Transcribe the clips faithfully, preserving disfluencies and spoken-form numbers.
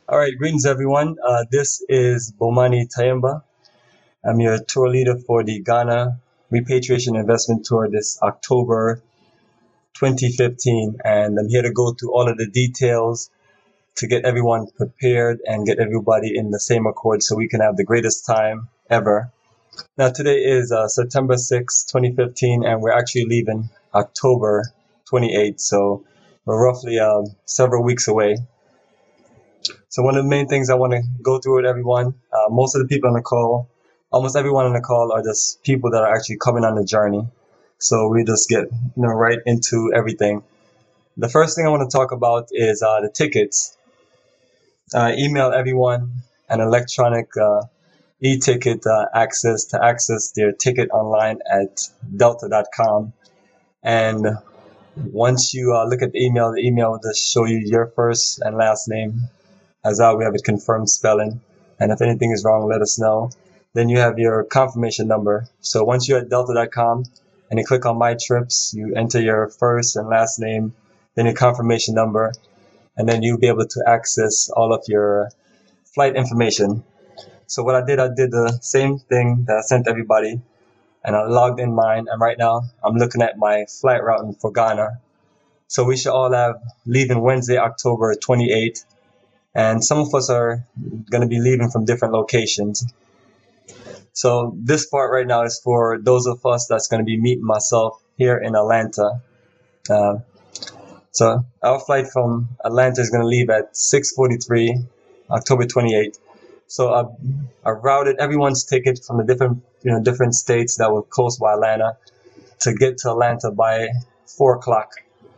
All right, greetings everyone. Uh, this is Bomani Tayemba. I'm your tour leader for the Ghana Repatriation Investment Tour this October twenty fifteen, and I'm here to go through all of the details to get everyone prepared and get everybody in the same accord so we can have the greatest time ever. Now, today is uh, September sixth, twenty fifteen, and we're actually leaving October twenty-eighth, so we're roughly um, several weeks away. So one of the main things I want to go through with everyone, uh, most of the people on the call, almost everyone on the call are just people that are actually coming on the journey. So we just get you know right into everything. The first thing I want to talk about is uh, the tickets. Uh, email everyone an electronic uh, e-ticket uh, access to access their ticket online at delta dot com. And once you uh, look at the email, the email will just show you your first and last name. As uh, we have it confirmed spelling. And if anything is wrong, let us know. Then you have your confirmation number. So once you're at delta dot com and you click on My Trips, you enter your first and last name, then your confirmation number, and then you'll be able to access all of your flight information. So what I did, I did the same thing that I sent everybody, and I logged in mine. And right now, I'm looking at my flight routing for Ghana. So we should all have leaving Wednesday, October twenty-eighth. And some of us are going to be leaving from different locations. So this part right now is for those of us that's going to be meeting myself here in Atlanta. Uh, so our flight from Atlanta is going to leave at six forty-three, October twenty-eighth. So I, I routed everyone's ticket from the different, you know, different states that were close by Atlanta to get to Atlanta by four o'clock.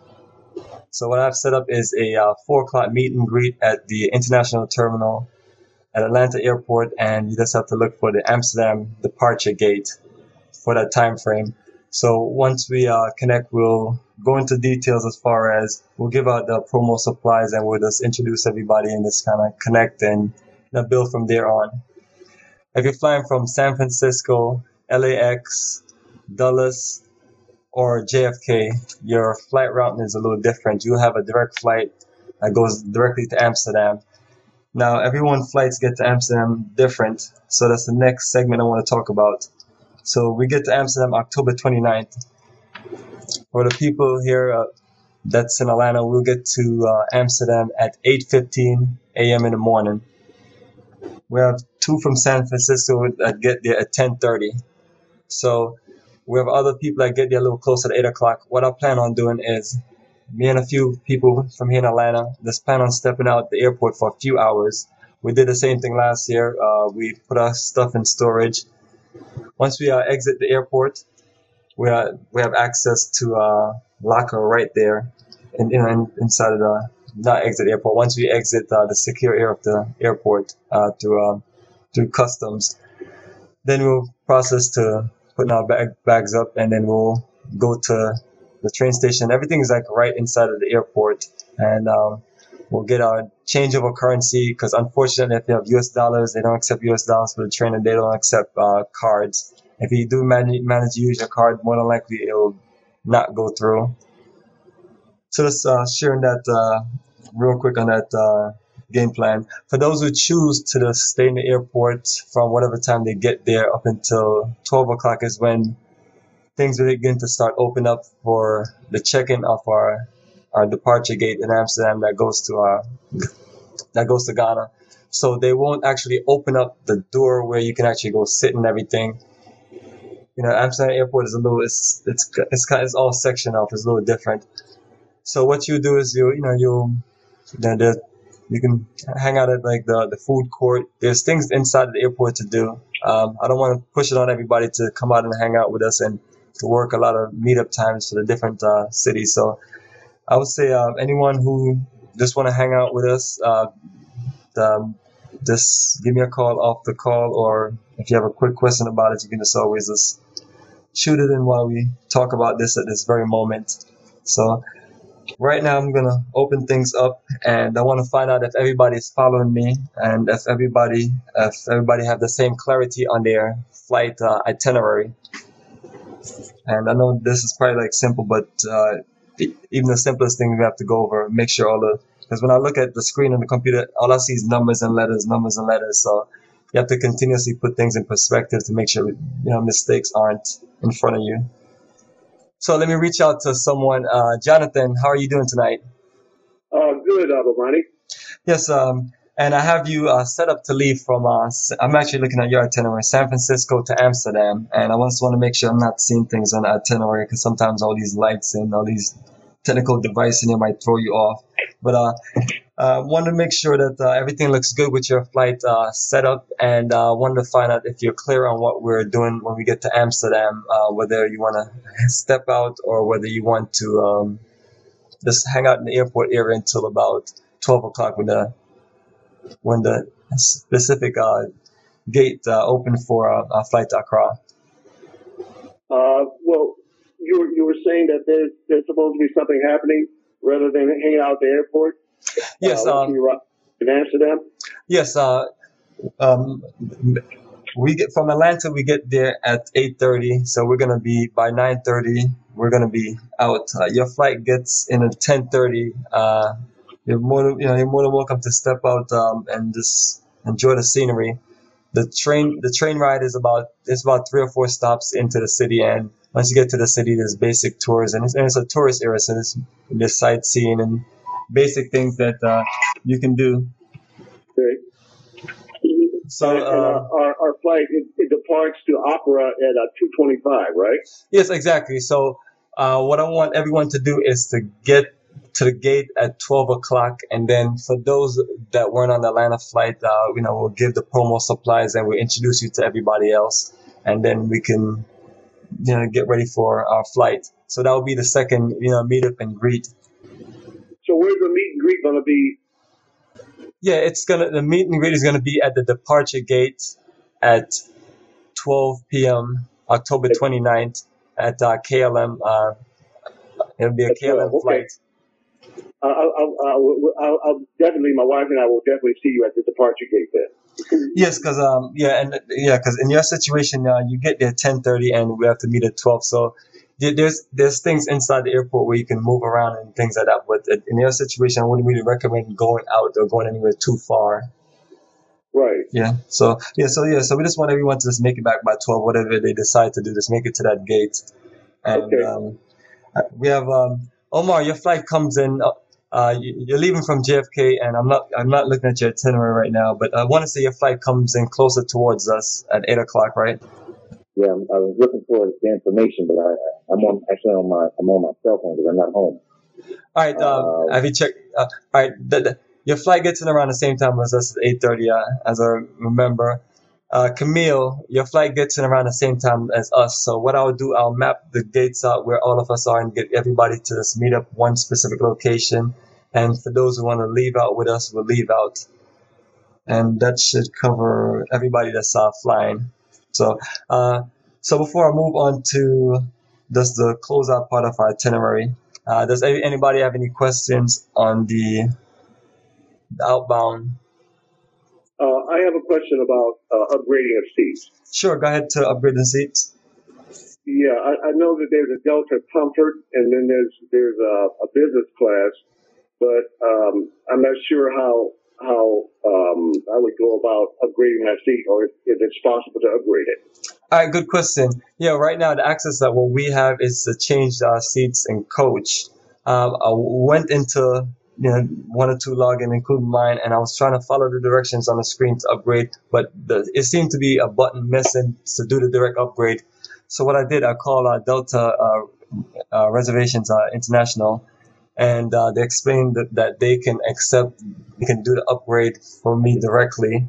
So what I've set up is a uh, four o'clock meet and greet at the international terminal at Atlanta Airport, and you just have to look for the Amsterdam departure gate for that time frame. So once we uh, connect, we'll go into details as far as we'll give out the promo supplies, and we'll just introduce everybody and just kind of connect and you know, build from there on. If you're flying from San Francisco, L A X, Dulles, or J F K, your flight routing is a little different. You have a direct flight that goes directly to Amsterdam. Now, everyone flights get to Amsterdam different, so that's the next segment I want to talk about. So we get to Amsterdam October twenty-ninth. For the people here uh, that's in Atlanta, we'll get to uh, Amsterdam at eight fifteen a.m. in the morning. We have two from San Francisco that get there at ten thirty. So we have other people that get there a little closer at eight o'clock. What I plan on doing is me and a few people from here in Atlanta just plan on stepping out the airport for a few hours. We did the same thing last year. Uh, we put our stuff in storage. Once we uh, exit the airport, we uh, we have access to a locker right there, in, in, inside of the not exit the airport. Once we exit uh, the secure area of the airport uh, through um, through customs, then we'll process to putting our bag, bags up, and then we'll go to the train station. Everything is like right inside of the airport, and um, we'll get our change of a currency, because unfortunately if you have U S dollars, they don't accept U S dollars for the train, and they don't accept uh, cards. If you do manage, manage to use your card, more than likely it will not go through. So just uh, sharing that uh, real quick on that uh, game plan. For those who choose to just stay in the airport from whatever time they get there up until twelve o'clock is when things are begin to start open up for the check-in of our our departure gate in Amsterdam that goes to our that goes to Ghana. So they won't actually open up the door where you can actually go sit and everything. You know, Amsterdam Airport is a little it's it's it's kind of, it's all sectioned off. It's a little different. So what you do is you you know you you, know, you can hang out at like the the food court. There's things inside of the airport to do. Um, I don't want to push it on everybody to come out and hang out with us and to work a lot of meetup times for the different uh, cities. So I would say uh, anyone who just want to hang out with us, uh, um, just give me a call off the call, or if you have a quick question about it, you can just always just shoot it in while we talk about this at this very moment. So right now I'm gonna open things up, and I want to find out if everybody's following me, and if everybody if everybody have the same clarity on their flight uh, itinerary. And I know this is probably like simple, but uh, even the simplest thing we have to go over, make sure all the Because when I look at the screen on the computer, all I see is numbers and letters, numbers and letters. So you have to continuously put things in perspective to make sure, you know, mistakes aren't in front of you. So let me reach out to someone. Uh, Jonathan, how are you doing tonight? Uh, good, uh, Bomani. Yes, um, and I have you uh, set up to leave from, uh, S- I'm actually looking at your itinerary, San Francisco to Amsterdam. And I just want to make sure I'm not seeing things on the itinerary because sometimes all these lights and all these technical devices in here might throw you off. But uh, uh, want to make sure that uh, everything looks good with your flight uh, setup, and uh, wanted to find out if you're clear on what we're doing when we get to Amsterdam, uh, whether you want to step out or whether you want to um, just hang out in the airport area until about twelve o'clock when the when the specific uh, gate uh, opened for uh, our flight to Accra. Uh, well, you were, you were saying that there's, there's supposed to be something happening rather than hanging out at the airport? Yes, Uh, um, in Amsterdam? yes. Uh, um, we get from Atlanta. We get there at eight thirty, so we're gonna be by nine thirty. We're gonna be out. Uh, your flight gets in at ten thirty. Uh, you're more than, you know you're more than welcome to step out um, and just enjoy the scenery. The train the train ride is about it's about three or four stops into the city, and once you get to the city, there's basic tours, and it's, and it's a tourist area, so there's, there's sightseeing and basic things that uh, you can do. Okay. So and, and our, um, our, our flight, it, it departs to Opera at uh, two twenty-five, right? yes, exactly. So uh, what I want everyone to do is to get to the gate at twelve o'clock, and then for those that weren't on the Atlanta flight, uh, you know, we'll give the promo supplies and we'll introduce you to everybody else, and then we can, you know, get ready for our flight. So that will be the second, you know, meet up and greet. So where's the meet and greet going to be? Yeah, it's gonna the meet and greet is gonna be at the departure gate at twelve p.m. October twenty-ninth at uh, K L M. Uh, it'll be a At K L M twelve, okay. flight. I'll, I'll, I'll, I'll, I'll definitely, my wife and I will definitely see you at the departure gate then. Yes, because um yeah and yeah because in your situation uh, you get there ten thirty and we have to meet at twelve. So there- there's there's things inside the airport where you can move around and things like that. But in your situation, I wouldn't really recommend going out or going anywhere too far. Right. Yeah. So yeah. So yeah. So we just want everyone to just make it back by twelve, whatever they decide to do. Just make it to that gate. And Okay. um, we have um, Omar. Your flight comes in. Uh, uh, you- you're leaving from J F K, and I'm not. I'm not looking at your itinerary right now, but I want to say your flight comes in closer towards us at eight o'clock, right? Yeah, I was looking for the information, but I, I'm on actually on my I'm on my cell phone because I'm not home. All right. Um, Uh, have you checked? Uh, all right. The, the, your flight gets in around the same time as us at eight thirty, uh, as I remember. Uh, Camille, your flight gets in around the same time as us. So what I'll do, I'll map the gates out where all of us are and get everybody to just meet up one specific location. And for those who want to leave out with us, we'll leave out. And that should cover everybody that's uh, flying. So, uh, so before I move on to just the closeout part of our itinerary, uh, does any- anybody have any questions on the, the outbound? uh, I have a question about uh, upgrading of seats. Sure, go ahead to upgrade the seats. Yeah, I, I know that there's a Delta Comfort, and then there's there's a, a business class, but um, I'm not sure how how um, I would go about upgrading my seat, or if, if it's possible to upgrade it. All right, good question. Yeah, right now the access that what we have is to change our seats in coach. Um, I went into you know one or two login, including mine, and I was trying to follow the directions on the screen to upgrade, but the, it seemed to be a button missing to do the direct upgrade. So what I did, I called uh, Delta uh, uh, Reservations uh, International, and uh, they explained that, that they can accept, they can do the upgrade for me directly,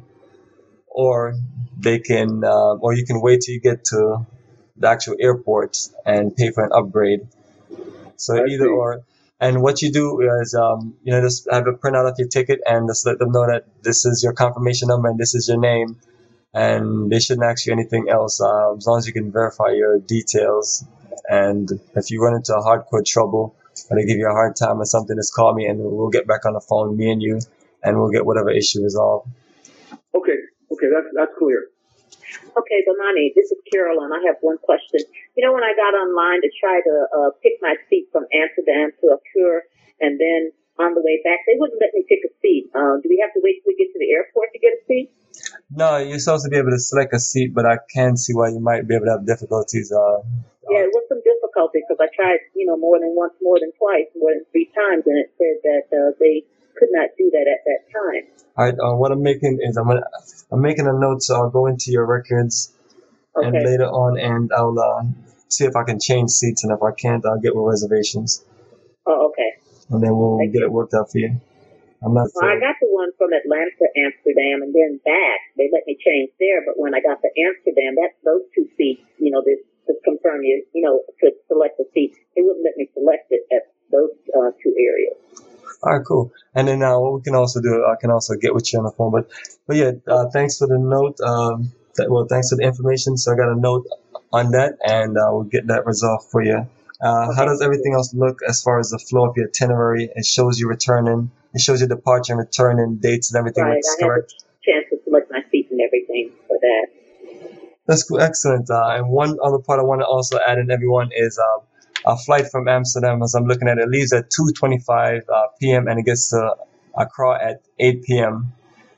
or they can, uh, or you can wait till you get to the actual airport and pay for an upgrade. So I either see. or. And what you do is, um, you know, just have a printout of your ticket and just let them know that this is your confirmation number and this is your name, and they shouldn't ask you anything else uh, as long as you can verify your details. And if you run into a hardcore trouble or they give you a hard time or something, just call me and we'll get back on the phone, me and you, and we'll get whatever issue resolved. Okay, okay, that's that's clear. Okay, Bomani, this is Carolyn. I have one question. You know, when I got online to try to uh, pick my seat from Amsterdam to Accra, and then on the way back. They wouldn't let me pick a seat. Uh, do we have to wait till we get to the airport to get a seat? No, you're supposed to be able to select a seat, but I can see why you might be able to have difficulties. Uh, Yeah, it was some difficulty because I tried, you know, more than once, more than twice, more than three times, and it said that uh, they could not do that at that time. all right. Uh, what I'm making is I'm gonna, I'm making a note, so I'll go into your records and Okay. later on, and I'll uh, see if I can change seats, and if I can't, I'll get with reservations, Oh, okay. and then we'll Thank get you. it worked out for you. I'm not. Well, I got the one from Atlanta to Amsterdam and then back. They let me change there, but when I got to Amsterdam, that's those two seats, you know, this to confirm you, you know, to select the seat. They wouldn't let me select it at those uh, two areas. All right, cool. And then uh, what we can also do, I can also get with you on the phone. But, but yeah, uh, thanks for the note. Um, that, well, thanks for the information. So I got a note on that, and uh, we'll get that resolved for you. Uh, Okay. how does everything else look as far as the flow of your itinerary? It shows you returning. It shows you departure and returning dates and everything. Right. Looks I had correct. a chance to select my seat and everything for that. That's cool. Excellent. Uh, and one other part I want to also add in, everyone, is uh, a flight from Amsterdam, as I'm looking at it, leaves at two twenty-five uh, p.m. and it gets to Accra at eight p.m.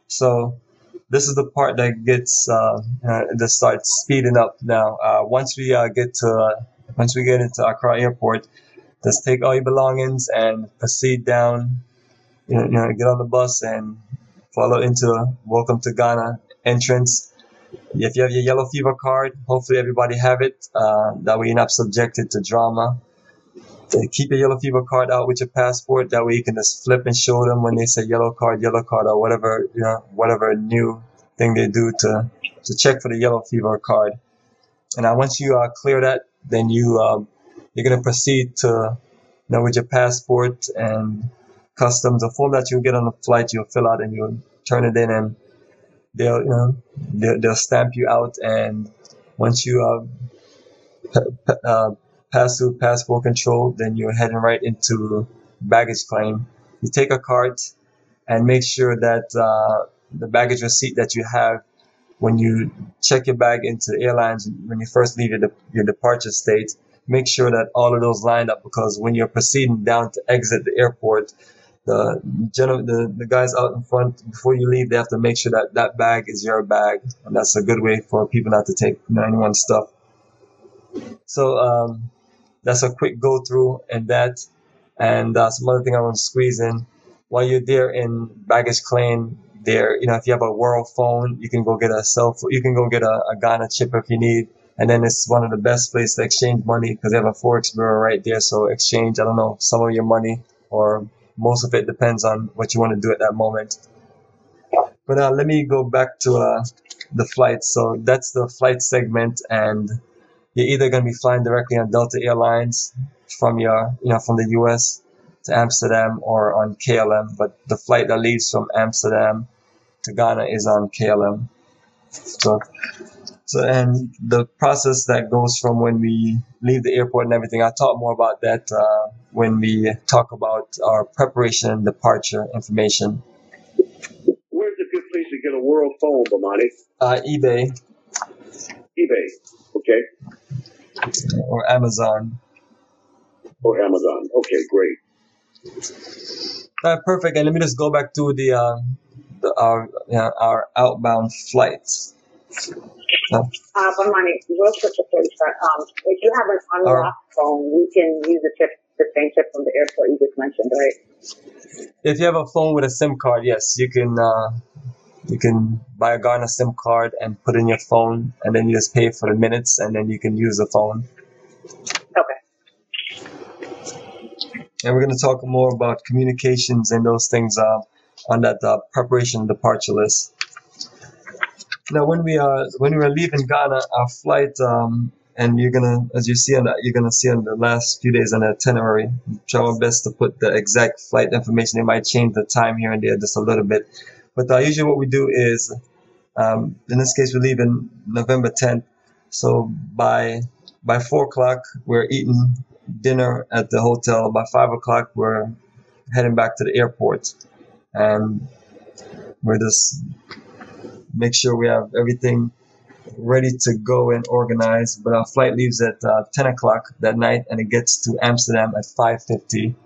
So this is the part that gets uh, uh, that starts speeding up now. Uh, once we uh, get to uh, once we get into Accra Airport, just take all your belongings and proceed down. You know, you know, get on the bus and follow into Welcome to Ghana entrance. If you have your yellow fever card, hopefully everybody have it. Uh, that way you're not subjected to drama. To keep your yellow fever card out with your passport. That way you can just flip and show them when they say yellow card, yellow card, or whatever, you know, whatever new thing they do to to check for the yellow fever card. And uh, once you uh, clear that, then you um, you're gonna proceed to, you know, with your passport and customs, a form that you'll get on the flight, you'll fill out and you'll turn it in, and they'll, you know, they'll, they'll stamp you out. And once you uh, p- p- uh, pass through passport control, then you're heading right into baggage claim. You take a cart and make sure that uh, the baggage receipt that you have when you check your bag into the airlines, when you first leave your, de- your departure state, make sure that all of those lined up, because when you're proceeding down to exit the airport, the gentleman, the, the guys out in front, before you leave, they have to make sure that that bag is your bag, and that's a good way for people not to take, you know, anyone's stuff. So um, that's a quick go through and that, and uh, some other thing I want to squeeze in while you're there in baggage claim. There, you know, if you have a world phone, you can go get a cell phone. You can go get a, a Ghana chip if you need, and then it's one of the best places to exchange money because they have a forex bureau right there. So exchange, I don't know, some of your money or most of it, depends on what you want to do at that moment. But uh, let me go back to uh, the flight. So that's the flight segment, and you're either going to be flying directly on Delta Airlines from your, you know, from the U S to Amsterdam, or on K L M. But the flight that leaves from Amsterdam to Ghana is on K L M. So, so and the process that goes from when we leave the airport and everything, I'll talk more about that uh, when we talk about our preparation and departure information. Where's a good place to get a world phone, Bomani? Uh, eBay eBay. Okay. or Amazon. Or Amazon. Okay, great. Uh, perfect. And let me just go back to the, uh, the our you know, our outbound flights. So, Uh, but money, real quick before we start, um, if you have an unlocked phone, you can use the chip, the same chip from the airport you just mentioned, right? if you have a phone with a SIM card, yes, you can uh, you can buy a Ghana SIM card and put in your phone, and then you just pay for the minutes, and then you can use the phone. Okay. And we're going to talk more about communications and those things uh, on that uh, preparation departure list. Now, when we are when we are leaving Ghana, our flight, um, and you're gonna, as you see on that, you're gonna see on the last few days on the itinerary. Try our best to put the exact flight information. They might change the time here and there just a little bit, but uh, usually what we do is, um, in this case, we leave in November tenth. So by by four o'clock, we're eating dinner at the hotel. By five o'clock, we're heading back to the airport, and we're just make sure we have everything ready to go and organized. But our flight leaves at uh, ten o'clock that night, and it gets to Amsterdam at five fifty.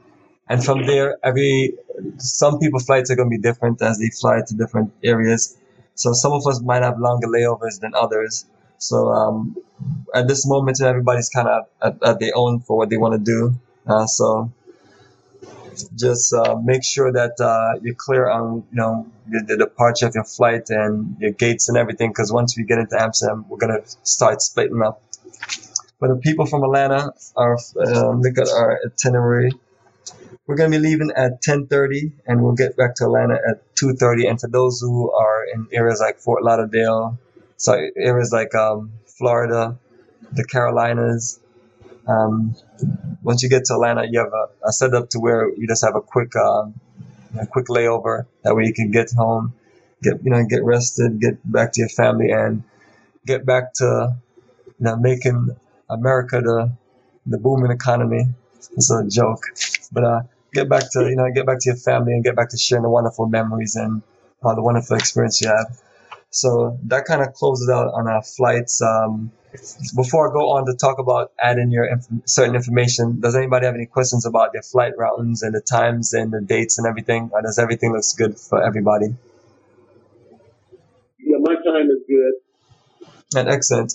And from there, every some people flights are going to be different as they fly to different areas. So some of us might have longer layovers than others. So um, at this moment, everybody's kind of at, at their own for what they want to do. Uh, so just uh, make sure that uh, you're clear on you know the, the departure of your flight and your gates and everything. Because once we get into Amsterdam, we're gonna start splitting up. For the people from Atlanta, our uh, look at our itinerary. We're gonna be leaving at ten thirty, and we'll get back to Atlanta at two thirty. And for those who are in areas like Fort Lauderdale, sorry, areas like um, Florida, the Carolinas. Um, once you get to Atlanta, you have a, a setup to where you just have a quick, um, a quick layover. That way you can get home, get you know, get rested, get back to your family, and get back to you know making America the the booming economy. It's a joke, but uh, get back to you know get back to your family and get back to sharing the wonderful memories and all the wonderful experience you have. So that kind of closes out on our flights. Um, before I go on to talk about adding your inf- certain information, does anybody have any questions about their flight routings and the times and the dates and everything? Or does everything looks good for everybody? Yeah, my time is good. And excellent.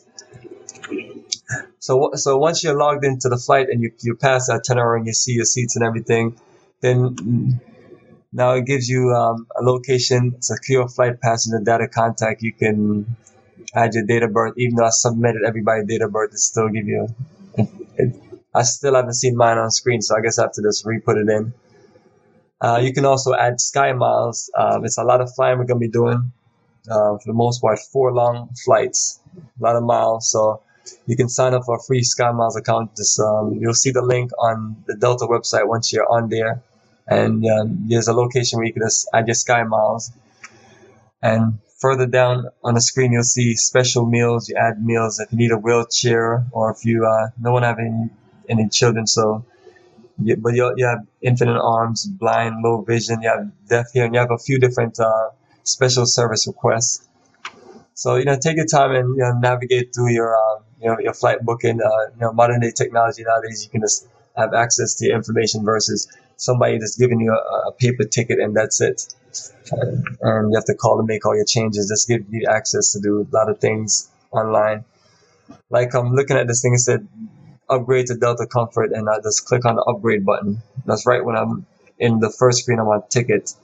So so once you're logged into the flight and you you pass that itinerary and you see your seats and everything, then now it gives you um, a location, secure flight passenger data contact. You can add your date of birth. Even though I submitted everybody's date of birth, it still give you. It, it, I still haven't seen mine on screen, so I guess I have to just re-put it in. Uh, you can also add Sky Miles. Um, it's a lot of flying we're gonna be doing. Uh, for the most part, four long flights, a lot of miles. So you can sign up for a free Sky Miles account. Just um, you'll see the link on the Delta website once you're on there. And um, there's a location where you can just add your Sky Miles. And further down on the screen, you'll see special meals. You add meals if you need a wheelchair or if you uh, no one have any, any children. So, you, but you you have infinite arms, blind, low vision. You have deaf hearing. You have a few different uh, special service requests. So you know, take your time and you know, navigate through your uh, you know your flight booking. Uh, you know, modern day technology nowadays, you can just have access to your information versus somebody just giving you a, a paper ticket and that's it. And you have to call to make all your changes. This gives you access to do a lot of things online. Like I'm looking at this thing, it said upgrade to Delta Comfort, and I just click on the upgrade button. That's right when I'm in the first screen of my ticket.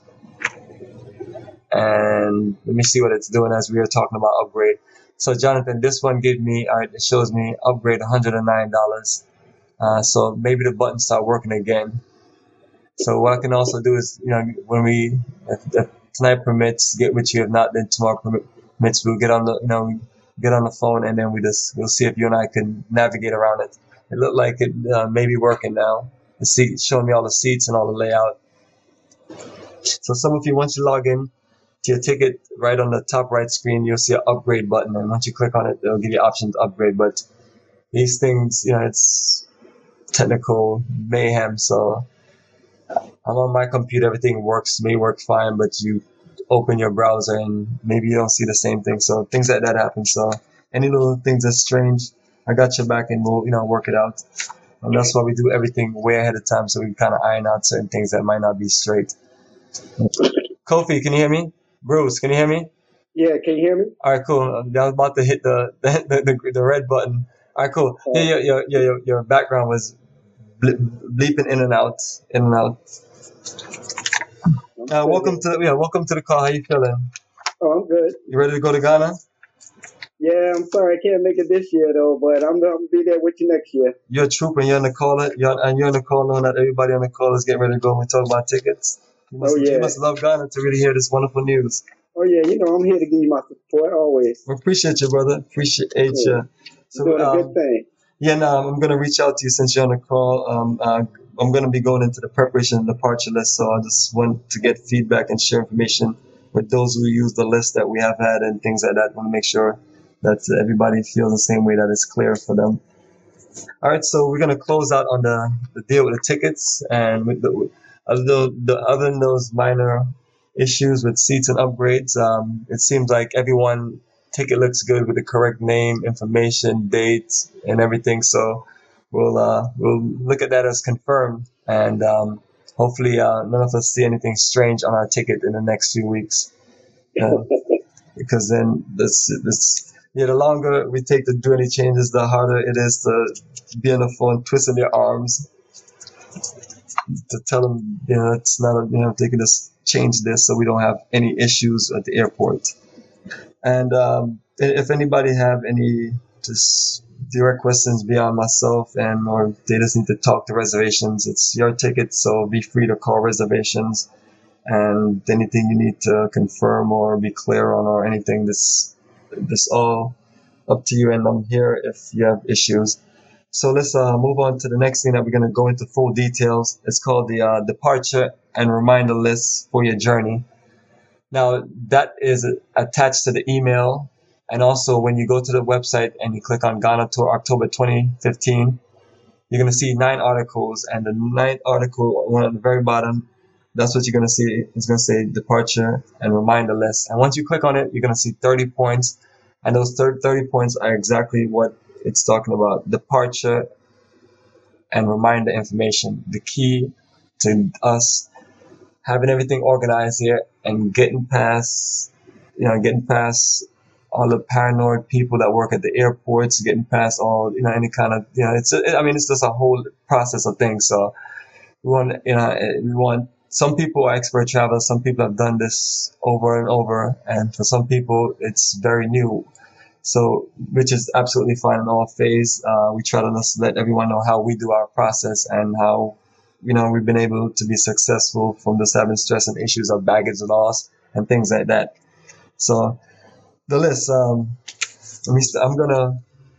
And let me see what it's doing as we are talking about upgrade. So Jonathan, this one gave me, all right, it shows me upgrade one hundred nine dollars. Uh, so maybe the button start working again. So what I can also do is, you know, when we, if, if tonight permits, get with you. If not, then tomorrow permits, we'll get on the, you know, get on the phone and then we just, we'll see if you and I can navigate around it. It looked like it uh, may be working now. The seat showing me all the seats and all the layout. So some of you, once you log in to your ticket, right on the top right screen, you'll see an upgrade button. And once you click on it, it'll give you options to upgrade. But these things, you know, it's technical mayhem. So I'm on my computer, everything works, may work fine, but you open your browser and maybe you don't see the same thing. So things like that happen. So any little things that's strange, I got your back and we'll, you know, work it out. And that's why we do everything way ahead of time so we can kind of iron out certain things that might not be straight. Kofi, can you hear me? Bruce, can you hear me? Yeah, can you hear me? All right, cool. I was about to hit the the, the, the red button. All right, cool. Yeah, your, your, your, your background was bleeping in and out, in and out. Uh, welcome to yeah, welcome to the call. How you feeling? Oh, I'm good. You ready to go to Ghana? Yeah, I'm sorry I can't make it this year though, but I'm gonna be there with you next year. You're a trooper and you're on the call. You're and you're on the call knowing that everybody on the call is getting ready to go and we talk about tickets. You must, oh yeah. You must love Ghana to really hear this wonderful news. Oh yeah, you know I'm here to give you my support always. We appreciate you, brother. Appreciate yeah. you. So, you're doing um, a good thing. Yeah, no, I'm gonna reach out to you since you're on the call. Um, uh, I'm going to be going into the preparation and departure list, so I just want to get feedback and share information with those who use the list that we have had and things like that. I want to make sure that everybody feels the same way, that it's clear for them. All right, so we're going to close out on the, the deal with the tickets, and with the, other, the, other than those minor issues with seats and upgrades, um, it seems like everyone ticket looks good with the correct name, information, date, and everything. So we'll uh, we'll look at that as confirmed, and um, hopefully uh, none of us see anything strange on our ticket in the next few weeks. Uh, because then this this yeah, the longer we take to do any changes, the harder it is to be on the phone twisting their arms to tell them, you know, it's not a, you know, they can just change this so we don't have any issues at the airport. And um, if anybody have any just direct questions beyond myself, and or they just need to talk to reservations, it's your ticket, so be free to call reservations. And anything you need to confirm or be clear on or anything, this this all up to you, and I'm here if you have issues. So let's uh, move on to the next thing that we're going to go into full details. It's called the uh, departure and reminder list for your journey. Now, that is attached to the email. And also, when you go to the website and you click on Ghana Tour October twenty fifteen, you're going to see nine articles. And the ninth article, one at the very bottom, that's what you're going to see. It's going to say departure and reminder list. And once you click on it, you're going to see thirty points. And those thirty points are exactly what it's talking about: departure and reminder information. The key to us having everything organized here and getting past, you know, getting past all the paranoid people that work at the airports, getting past all, you know, any kind of, you know, it's, I mean, it's just a whole process of things. So we want, you know, we want, some people are expert travelers, some people have done this over and over, and for some people it's very new. So, which is absolutely fine in all phase. Uh, we try to just let everyone know how we do our process and how, you know, we've been able to be successful from just having stress and issues of baggage loss and things like that. So the list, um, let me, st- I'm gonna,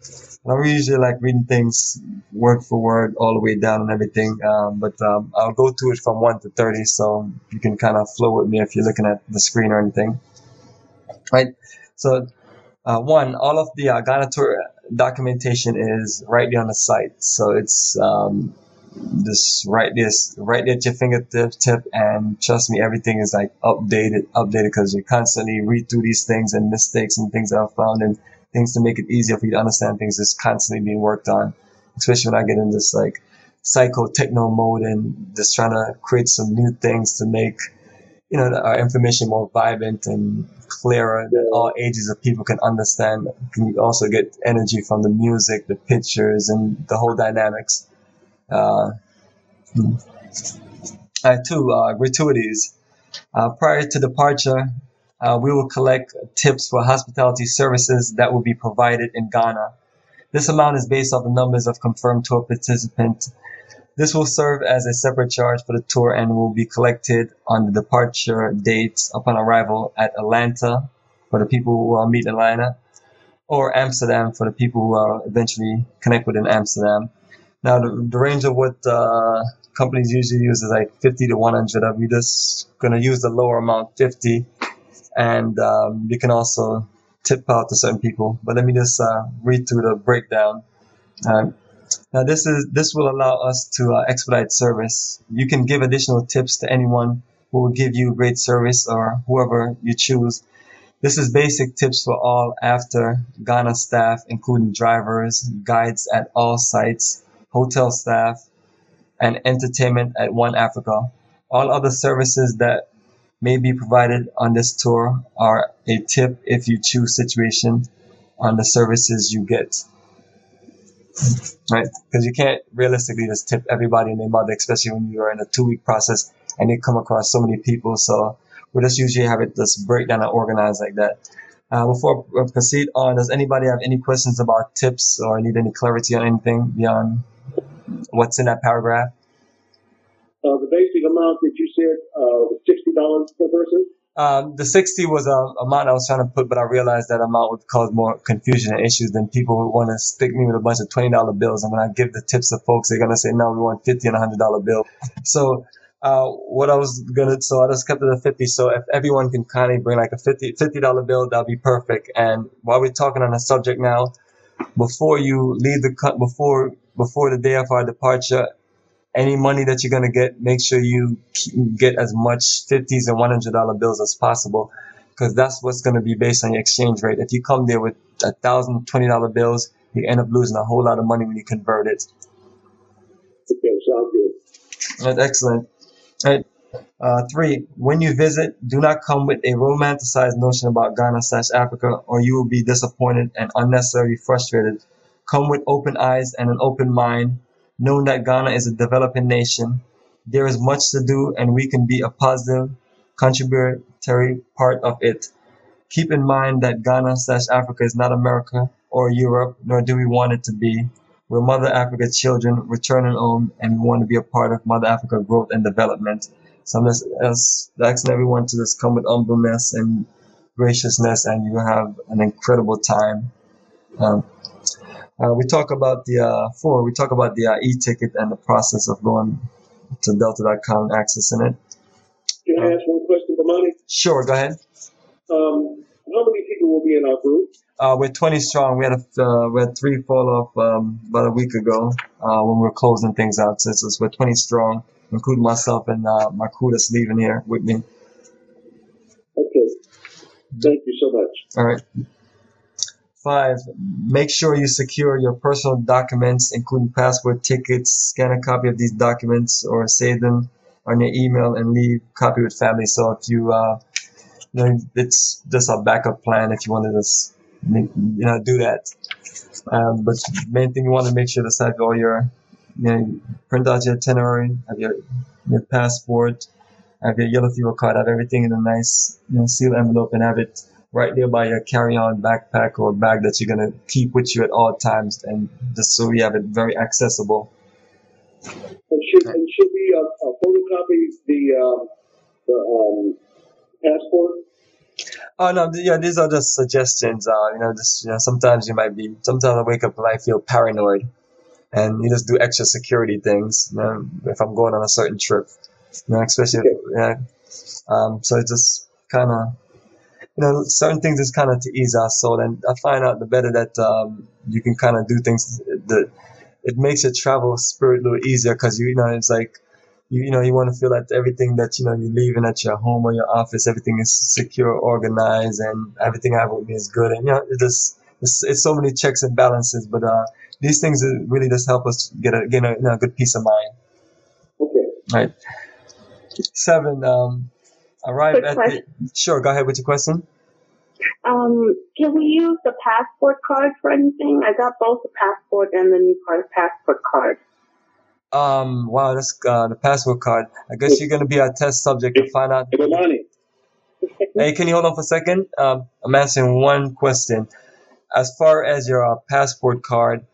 I usually like reading things word for word all the way down and everything, um, but um, I'll go through it from one to thirty, so you can kind of flow with me if you're looking at the screen or anything. Right? So Uh, one, all of the uh, Ghana Tour documentation is right there on the site. So it's um, just right this right there at your fingertip tip, and trust me, everything is like updated, updated because you constantly read through these things, and mistakes and things that I've found, and things to make it easier for you to understand things is constantly being worked on. Especially when I get in this like psycho techno mode and just trying to create some new things to make, you know, our information more vibrant and clearer that all ages of people can understand. You can also get energy from the music, the pictures, and the whole dynamics. Uh, uh, two, uh, gratuities. Uh, prior to departure, uh, we will collect tips for hospitality services that will be provided in Ghana. This amount is based off the numbers of confirmed tour participants. This will serve as a separate charge for the tour and will be collected on the departure dates upon arrival at Atlanta for the people who are meet Atlanta, or Amsterdam for the people who are eventually connect with in Amsterdam. Now, the, the range of what uh, companies usually use is like fifty to one hundred. We're just going to use the lower amount, fifty, and um, you can also tip out to certain people. But let me just uh, read through the breakdown. Um, Now, this is this will allow us to uh, expedite service. You can give additional tips to anyone who will give you great service or whoever you choose. This is basic tips for all after Ghana staff, including drivers, guides at all sites, hotel staff, and entertainment at One Africa. All other services that may be provided on this tour are a tip if you choose situation on the services you get. Right? Because you can't realistically just tip everybody and their mother, especially when you're in a two-week process and you come across so many people. So we just usually have it just break down and organize like that. Uh, before we proceed on, does anybody have any questions about tips or need any clarity on anything beyond what's in that paragraph? Uh, the basic amount that you said uh, was sixty dollars per person? Um, the sixty was a amount I was trying to put, but I realized that amount would cause more confusion and issues than people who want to stick me with a bunch of twenty dollar bills. And when I give the tips to folks, they're going to say, no, we want fifty and one hundred dollar bill. So uh, what I was going to, so I just kept it at fifty. So if everyone can kindly bring like a fifty dollar bill, that'll be perfect. And while we're talking on the subject now, before you leave the, before, before the day of our departure, any money that you're going to get, make sure you get as much fifties and one hundred dollar bills as possible, because that's what's going to be based on your exchange rate. If you come there with a thousand twenty dollar bills, you end up losing a whole lot of money when you convert it. Okay, sounds good. That's excellent. Right. Uh, three, when you visit, do not come with a romanticized notion about Ghana slash Africa, or you will be disappointed and unnecessarily frustrated. Come with open eyes and an open mind, knowing that Ghana is a developing nation. There is much to do, and we can be a positive, contributory part of it. Keep in mind that Ghana slash Africa is not America or Europe, nor do we want it to be. We're Mother Africa children returning home, and we want to be a part of Mother Africa growth and development. So I'm just, just asking everyone to just come with humbleness and graciousness, and you have an incredible time. Um, uh, we talk about the uh, four. We talk about the uh, e-ticket and the process of going to Delta dot com and accessing it. Can I Uh, ask one question, Bomani? sure, go ahead. Um, how many people will be in our group? Uh, we're twenty strong. We had a, uh, we had three fall off um, about a week ago uh, when we were closing things out. So it's, we're twenty strong, including myself and uh, my crew that's leaving here with me. Okay. Thank you so much. All right. Five, make sure you secure your personal documents, including passport, tickets. Scan a copy of these documents or save them on your email and leave copy with family. So if you, uh, you know, it's just a backup plan if you want to just, you know, do that. Um, but main thing you want to make sure to have all your, you know, print out your itinerary, have your your passport, have your yellow fever card, have everything in a nice, you know, seal envelope, and have it right there by your carry-on backpack or bag that you're gonna keep with you at all times, and just so you have it very accessible. And should, and should we uh, uh, photocopy the, uh, the um, passport? Oh no, th- yeah, these are just suggestions. Uh, you know, just you know, sometimes you might be. Sometimes I wake up and I feel paranoid, and you just do extra security things. You know, if I'm going on a certain trip, you know, especially if, Okay. yeah. Um, so it's just kind of, you know, certain things is kind of to ease our soul, and I find out the better that um, you can kind of do things, that it makes your travel spirit a little easier, because you, you know, it's like you, you know, you want to feel that everything that you know you're leaving at your home or your office, everything is secure, organized, and everything I have with me is good, and you know, it just it's, it's so many checks and balances, but uh, these things really just help us get a get a, you know, a good peace of mind. Okay. Right. Seven. Um, arrive Quick at question. the. Sure. Go ahead with your question. Um, can we use the passport card for anything? I got both the passport and the new card, passport card. Um, wow, that's uh, the passport card. I guess you're gonna be our test subject to find out. Hey, Bomani. Hey, can you hold on for a second? Um, I'm answering one question. As far as your uh, passport card,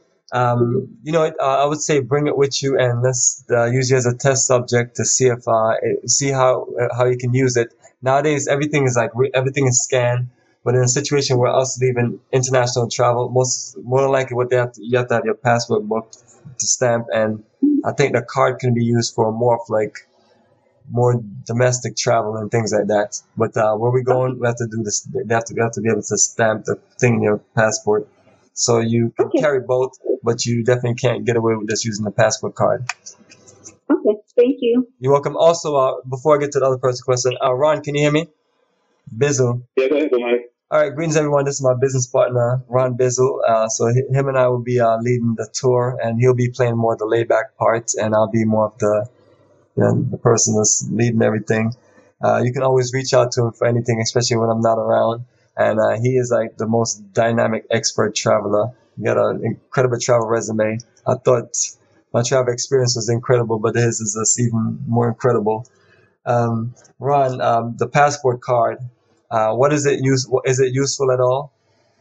um, you know, uh, I would say bring it with you, and let's uh, use you as a test subject to see if uh, it- see how uh, how you can use it. Nowadays, everything is like re- everything is scanned. But in a situation where us leaving international travel, most more than likely what they have to, you have to have your passport book to stamp, and I think the card can be used for more of like more domestic travel and things like that. But uh, where we going, we have to do this. They have to we have to be able to stamp the thing in your passport, so you can Okay. carry both, but you definitely can't get away with just using the passport card. Okay, thank you. You're welcome. Also, uh, before I get to the other person's question, uh, Ron, can you hear me? Bizzle. Yeah, go ahead, Bomani. All right, greetings everyone. This is my business partner, Ron Bizzle. Uh, so hi- him and I will be uh, leading the tour, and he'll be playing more of the layback part, and I'll be more of the, you know, the person that's leading everything. Uh, you can always reach out to him for anything, especially when I'm not around. And uh, he is like the most dynamic expert traveler. He got an incredible travel resume. I thought my travel experience was incredible, but his is just even more incredible. Um, Ron, um, the passport card. Uh, what is it use? Is it useful at all?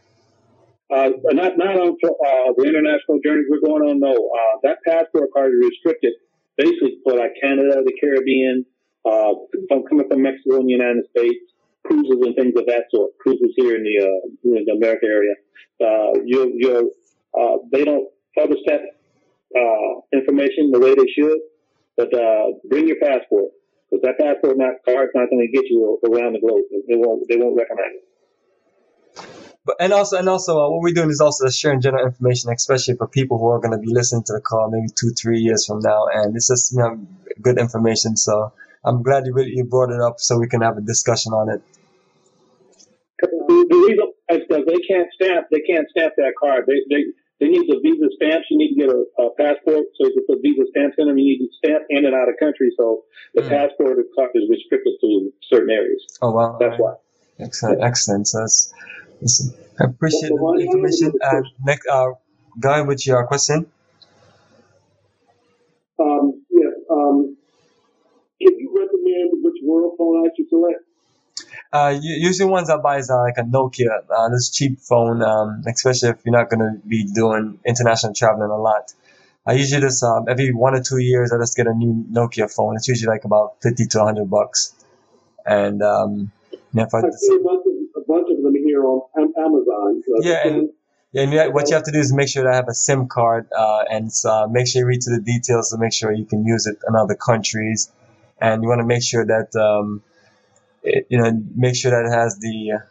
Uh, not not on uh, the international journeys we're going on. No, uh, that passport card is restricted, basically for like Canada, the Caribbean, uh, from coming from Mexico and the United States, cruises and things of that sort. Cruises here in the uh, in the America area. Uh, you you uh, they don't publish that uh, information the way they should. But uh, bring your passport, because that passport not card's not going to get you around the globe. They won't they won't recognize it. But and also and also uh, what we're doing is also sharing general information, especially for people who are going to be listening to the call maybe two, three years from now, and it's just, you know, good information. So I'm glad you really you brought it up so we can have a discussion on it. The, the reason is because they can't stamp they can't stamp that card. They they They need the visa stamps. You need to get a, a passport, so you can put visa stamps in them. You need to stamp in and out of country, so the mm. passport is restricted to certain areas. Oh wow! That's why. Excellent, excellent. So that's, that's, I appreciate well, the information. And next, uh, guy, with your question. Um, yes. Um, can you recommend which World phone I should select? Uh, usually ones I buy is uh, like a Nokia. Uh, this cheap phone, um, especially if you're not gonna be doing international traveling a lot. I usually just um, every one or two years I just get a new Nokia phone. It's usually like about fifty to a hundred bucks. And um, yeah, if I, I see a bunch of a bunch of them here on Amazon. So yeah, and yeah, and you, what you have to do is make sure that I have a SIM card, uh, and uh, make sure you read to the details to make sure you can use it in other countries. And you want to make sure that um, it, you know, make sure that it has the. You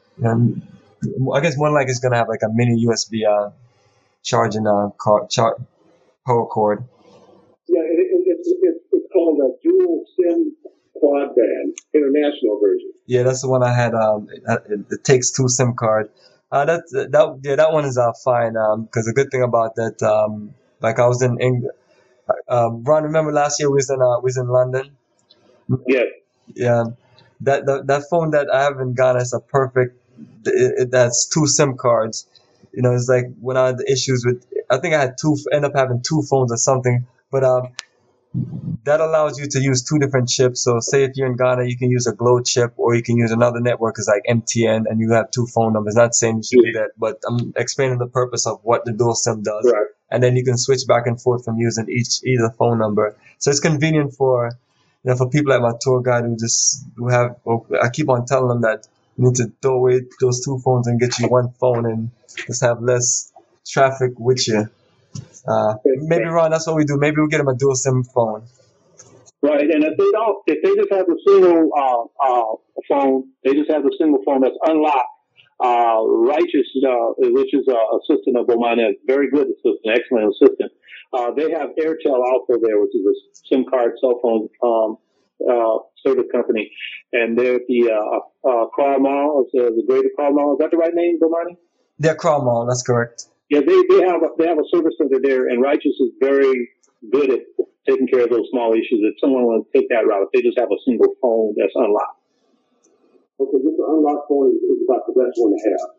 know, I guess one like it's gonna have like a mini U S B uh, charging uh, car, char, power cord. Yeah, it, it, it's, it's it's called a dual SIM quad band international version. Yeah, that's the one I had. Um, it, it takes two SIM card. Uh, that that yeah, that one is uh fine. Um, because the good thing about that, um, like I was in England. Um, Ron, remember last year we was in uh, we was in London. Yeah. Yeah. That, that that phone that I have in Ghana is a perfect. It, it, that's two SIM cards. You know, it's like when I had the issues with. I think I had two. End up having two phones or something. But um, that allows you to use two different chips. So say if you're in Ghana, you can use a Glow chip, or you can use another network, is like M T N, and you have two phone numbers. Not saying you should do that, but I'm explaining the purpose of what the dual SIM does. Right. And then you can switch back and forth from using each either phone number. So it's convenient for. You know, for people like my tour guide who just who have, I keep on telling them that you need to throw away those two phones and get you one phone and just have less traffic with you. Uh, maybe Ron, that's what we do. Maybe we'll get them a dual SIM phone. Right, and if they don't, if they just have a single uh, uh, phone, they just have a single phone that's unlocked. Uh, Righteous, uh, which is uh, assistant of Bomani, very good assistant, excellent assistant. Uh, they have Airtel also there, which is a SIM card cell phone um, uh, service company, and they're the uh, uh, Carl Mall, is uh, the Greater Carl Mall. Is that the right name, Bomani? They're Carl Mall. That's correct. Yeah, they they have a, they have a service center there, and Righteous is very good at taking care of those small issues. If someone wants to take that route, if they just have a single phone that's unlocked. Okay, this unlocked phone is, is about the best one to have.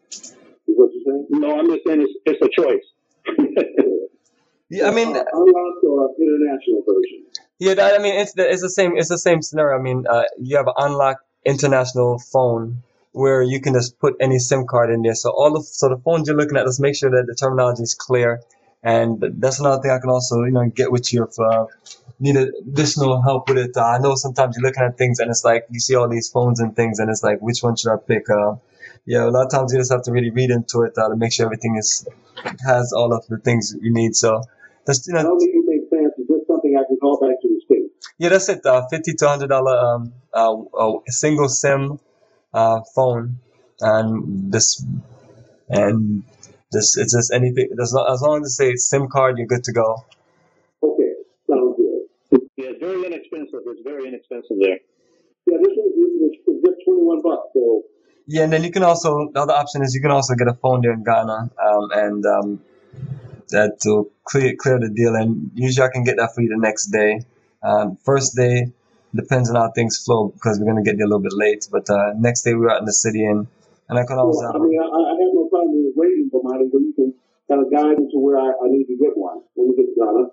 Is what you're saying? No, I'm just saying it's, it's a choice. Yeah, I mean, uh, unlocked or international version. Yeah, that, I mean, it's the it's the same it's the same scenario. I mean, uh, you have an unlocked international phone where you can just put any SIM card in there. So all of so the phones you're looking at, just make sure that the terminology is clear. And that's another thing I can also you know get with you if uh, need additional help with it. Uh, I know sometimes you're looking at things and it's like you see all these phones and things and it's like which one should I pick? Uh, yeah, a lot of times you just have to really read into it uh, to make sure everything is has all of the things you need. So. That's, you know, I don't think you make sense. Is this something I can call back to the state? Yeah, that's it. Uh, fifty to hundred dollar um uh, uh single SIM uh phone, and this and this it's just anything. As long as long as it says SIM card, you're good to go. Okay, sounds good. Yeah, it's very inexpensive. It's very inexpensive there. Yeah, this is it's just twenty one bucks. So. Yeah, and then you can also the other option is you can also get a phone there in Ghana, um and um. that to clear clear the deal, and usually I can get that for you the next day. Um, first day depends on how things flow because we're gonna get there a little bit late. But uh, next day we're out in the city, and and I can always. Well, I mean, I, I have no problem with waiting for mine, but you can kind of guide me to where I, I need to get one when we get to Ghana.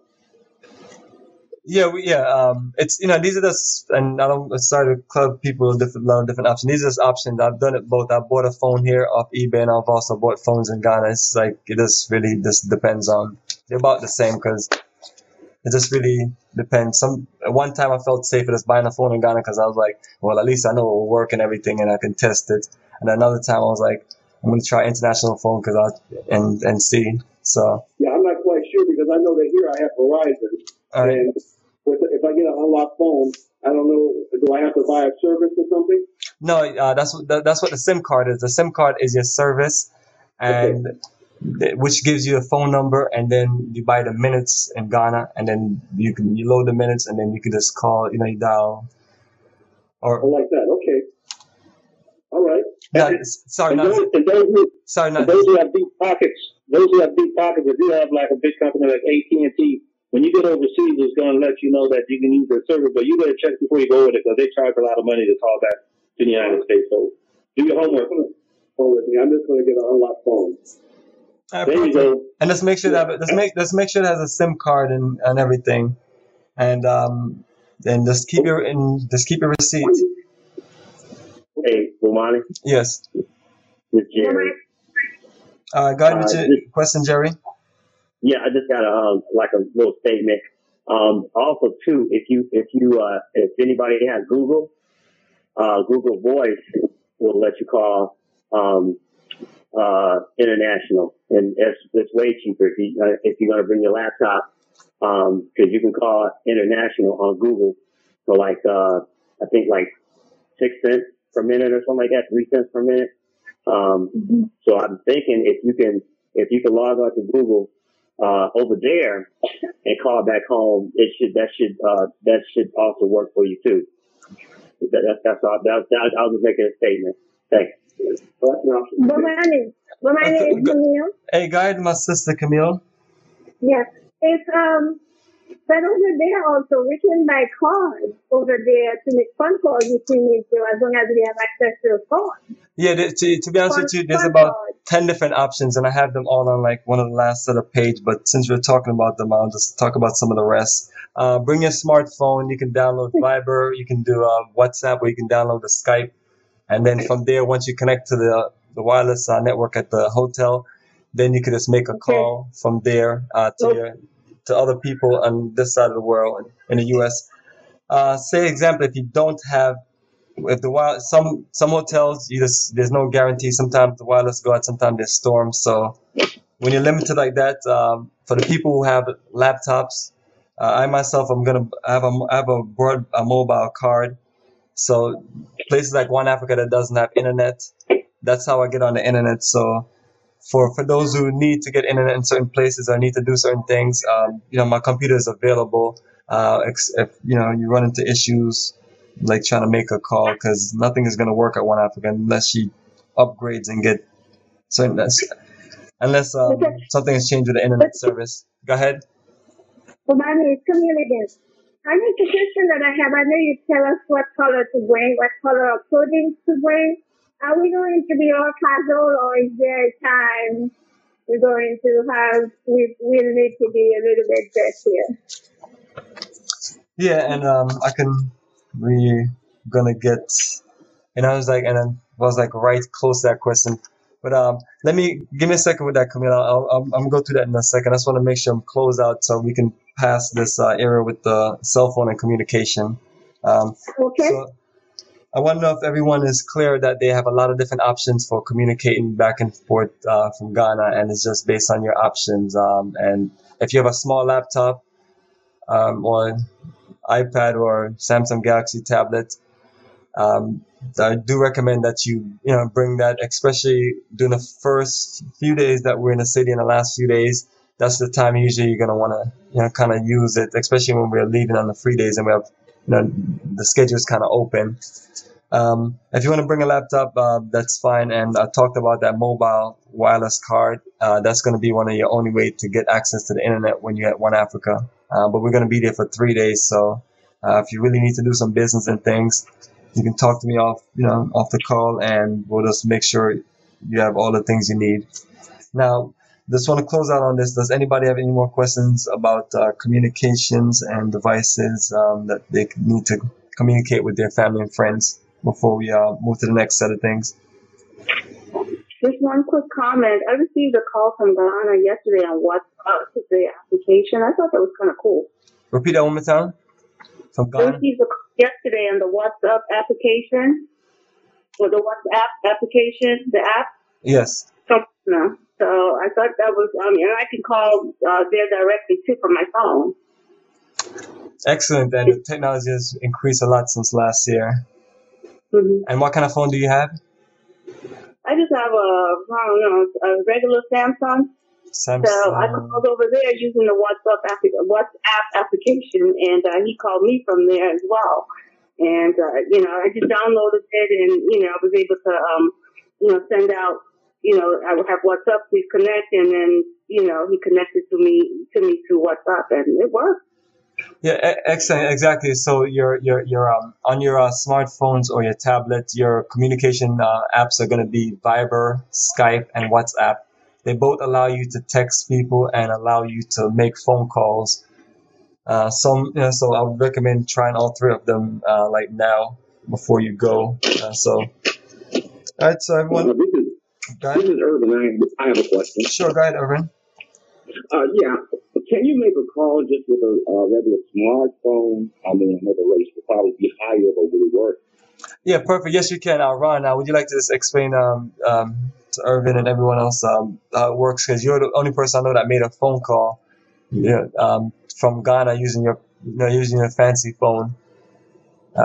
Yeah, we, yeah. Um, it's you know these are the and I don't sorry to club people with different lot of different options. These are just options. I've done it both. I bought a phone here off eBay, and I've also bought phones in Ghana. It's like it just really just depends on. They're about the same because it just really depends. Some at one time I felt safer just buying a phone in Ghana because I was like, well, at least I know it will work and everything, and I can test it. And another time I was like, I'm gonna try international phone because I and and see. So yeah, I'm not quite sure because I know that here I have Verizon. All right. And if I get an unlocked phone, I don't know, do I have to buy a service or something? No, uh, that's what that, that's what the SIM card is. The SIM card is your service, and okay. which gives you a phone number, and then you buy the minutes in Ghana, and then you can you load the minutes, and then you can just call, you know, you dial. Or oh, like that. Okay. All right. No, and, sorry, and not those, and those who, sorry, not those who have deep pockets, those who have deep pockets, if you have like a big company like A T and T, when you get overseas, it's going to let you know that you can use their service, but you better check before you go over there because they charge a lot of money to call back to the United States. So do your homework. Hold with me. I'm just going to get an unlocked phone. Uh, There you go. and let's make sure that let's make let's make sure it has a SIM card and, and everything, and um, and just keep your and just keep your receipt. Hey, Bomani, Yes. this is Jerry. Uh, go ahead with Uh, your just- question, Jerry. Yeah, I just got a um, like a little statement. Um, also, too, if you if you uh, if anybody has Google, uh, Google Voice will let you call um, uh, international, and it's it's way cheaper if you uh, if you're gonna bring your laptop, because you can call international on Google for like uh, I think like six cents per minute or something like that, three cents per minute. Um, Mm-hmm. so I'm thinking if you can if you can log on to Google uh, over there and call back home, it should that should uh, that should also work for you too. That, that, that's all. That, that, I was just making a statement. Thanks. Bomani, Bomani Okay, is go- Camille. Hey, go ahead, my sister Camille. Yes. It's um but over there also we can buy cards over there to make phone calls if we need to, as long as we have access to a phone. Yeah, th- to, to be honest Phone, with you, there's phone about calls. ten different options, and I have them all on like one of the last set of page. But since we're talking about them, I'll just talk about some of the rest. Uh, bring your smartphone. You can download Viber. You can do uh, WhatsApp, or you can download the Skype. And then from there, once you connect to the the wireless uh, network at the hotel, then you can just make a Okay. call from there uh, to So your to other people on this side of the world in the U S. Uh, say example, if you don't have if the wire, some some hotels you just there's no guarantee. Sometimes the wireless go out, sometimes there's storms. So when you're limited like that, um, for the people who have laptops, uh, I myself I'm gonna have a I have a broad a mobile card. So places like One Africa that doesn't have internet, that's how I get on the internet. So for for those who need to get internet in certain places or need to do certain things, um, you know, my computer is available. Uh, ex- if you know you run into issues like trying to make a call, because nothing is going to work at One Africa unless she upgrades and get certain unless um, because something has changed with the internet service. Go ahead. Bomani is Camille again. I need a question that I have. I know you tell us what color to bring, what color of clothing to bring. Are we going to be all casual, or is there a time we're going to have, we will need to be a little bit dressier? Yeah, and um, I can we gonna get, and I was like, and I was like right close to that question. But um, let me give me a second with that, Camila. I'll, I'll, I'm gonna go through that in a second. I just want to make sure I'm closed out so we can pass this uh, era with the cell phone and communication. Um, Okay? so I want to know if everyone is clear that they have a lot of different options for communicating back and forth uh, from Ghana, and it's just based on your options. Um, and if you have a small laptop um, or iPad or Samsung Galaxy tablet, um, I do recommend that you you know bring that, especially during the first few days that we're in the city. In the last few days, that's the time usually you're gonna want to you know kind of use it, especially when we're leaving on the free days and we have you know the schedule is kind of open. Um, if you want to bring a laptop, uh, that's fine. And I talked about that mobile wireless card. Uh, that's going to be one of your only way to get access to the internet when you're at One Africa. Uh, but we're going to be there for three days. So uh, if you really need to do some business and things, you can talk to me off, you know, off the call, and we'll just make sure you have all the things you need. Now, just want to close out on this. Does anybody have any more questions about uh, communications and devices um, that they need to communicate with their family and friends before we uh, move to the next set of things? Just one quick comment. I received a call from Ghana yesterday on WhatsApp to the application. I thought that was kind of cool. Repeat that one more time. From I Ghana? received a call yesterday on the WhatsApp application, or the WhatsApp application, the app. Yes. from Ghana. So I thought that was, um, and I can call uh, there directly too from my phone. Excellent. And the technology has increased a lot since last year. Mm-hmm. And what kind of phone do you have? I just have a, I don't know, a regular Samsung. Samsung. So I called over there using the WhatsApp app, WhatsApp application, and uh, he called me from there as well. And uh, you know, I just downloaded it, and you know, I was able to, um, you know, send out you know, I would have WhatsApp, please connect, and then, you know, he connected to me to me through WhatsApp, and it worked. Yeah, e- excellent. Exactly. So your your your um on your uh, smartphones or your tablet, your communication uh, apps are going to be Viber, Skype, and WhatsApp. They both allow you to text people and allow you to make phone calls. Uh, some, you know, so I would recommend trying all three of them uh, like now before you go. Uh, so, all right. So Uh, everyone, this is go this ahead. is Urban. I, I have a question. Sure, go ahead, Irvin. Uh, yeah, can you make a call just with a uh, regular smartphone? I mean, another race would probably be higher, but will it work? Yeah, perfect. Yes, you can. Uh, Ron, uh, would you like to just explain um, um, to Irvin and everyone else um, how it works? Because you're the only person I know that made a phone call, yeah, um, from Ghana using your, you know, using your fancy phone. Uh,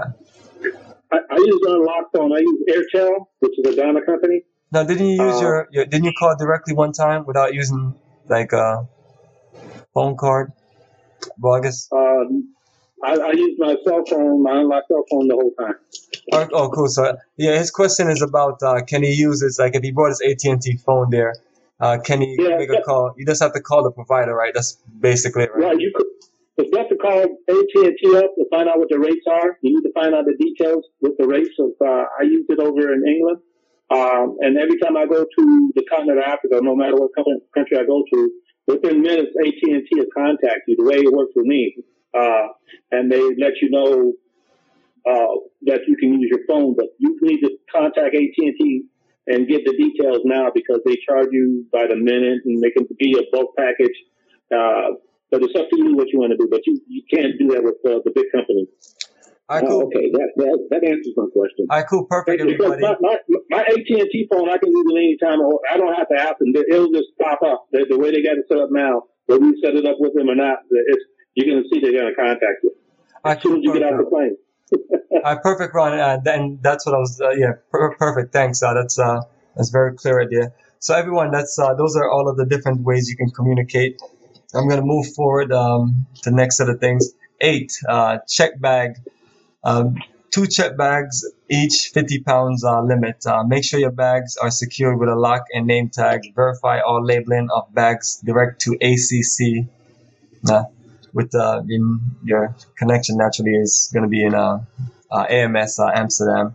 I, I use Unlocked phone. I use Airtel, which is a Ghana company. now, didn't you use Uh, your, your didn't you call directly one time without using like a phone card? Well, I guess. um, I, I use my cell phone, my Unlocked cell phone, the whole time. Oh, oh, cool. So yeah, his question is about uh, can he use this? Like if he brought his A T and T phone there, uh, can he Yeah, make a that, call? You just have to call the provider, right? That's basically it, right? right. You could. It's best to call A T and T up to find out what the rates are. You need to find out the details with the rates. Of, uh, I used it over in England, um, and every time I go to the continent of Africa, no matter what country country I go to, within minutes A T and T will contact you. The way it works with me, uh, and they let you know uh, that you can use your phone, but you need to contact A T and T and get the details now because they charge you by the minute, and they can be a bulk package. Uh, but it's up to you what you want to do. But you, you can't do that with uh, the big companies. All right, Oh, cool. okay. That, that that answers my question. All right, cool. Perfect, Because everybody. my, my, my A T and T phone, I can use it anytime. Or I don't have to ask them. It'll just pop up. The, the way they got it set up now, whether we set it up with them or not, it's, you're going to see they're going to contact you All as right, soon cool. as you get Perfect. off the plane. All right, perfect, Ron. Uh, and that's what I was. Uh, yeah, per- perfect. Thanks. Uh, that's uh, that's very clear idea. So everyone, that's uh, those are all of the different ways you can communicate. I'm going to move forward um, to the next set of things. Eight, uh, check bag. Um, two check bags, each fifty pounds uh, limit. Uh, make sure your bags are secured with a lock and name tag. Verify all labeling of bags direct to A C C. Uh, with uh, in your connection naturally is going to be in uh, uh, A M S uh, Amsterdam.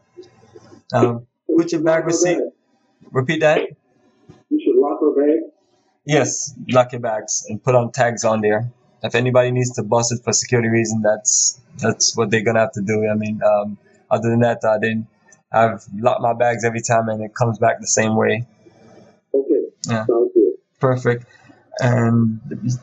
Um, We put your should bag lock our receipt. bag. Repeat that. We should lock our bag. Yes, lock your bags and put on tags on there. If anybody needs to bust it for security reason, that's that's what they're gonna have to do. I mean, um, other than that, uh, then I've locked my bags every time and it comes back the same way. Okay. Yeah, Sounds good. perfect. And Do you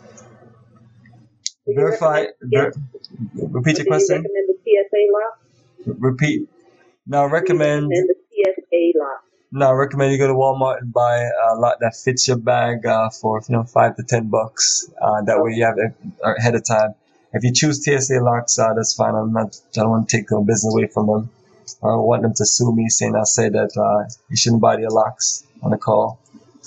verify. recommend, yes, Ver, repeat do your you question. recommend the T S A lock? Repeat. Now Do you recommend. recommend the T S A lock? Now recommend you go to Walmart and buy a lot that fits your bag uh, for you know five to ten bucks. Uh, that way you have it ahead of time. If you choose T S A locks, uh, that's fine. I'm not. I don't want to take no business away from them. I don't want them to sue me saying I said that uh, you shouldn't buy their locks on a call.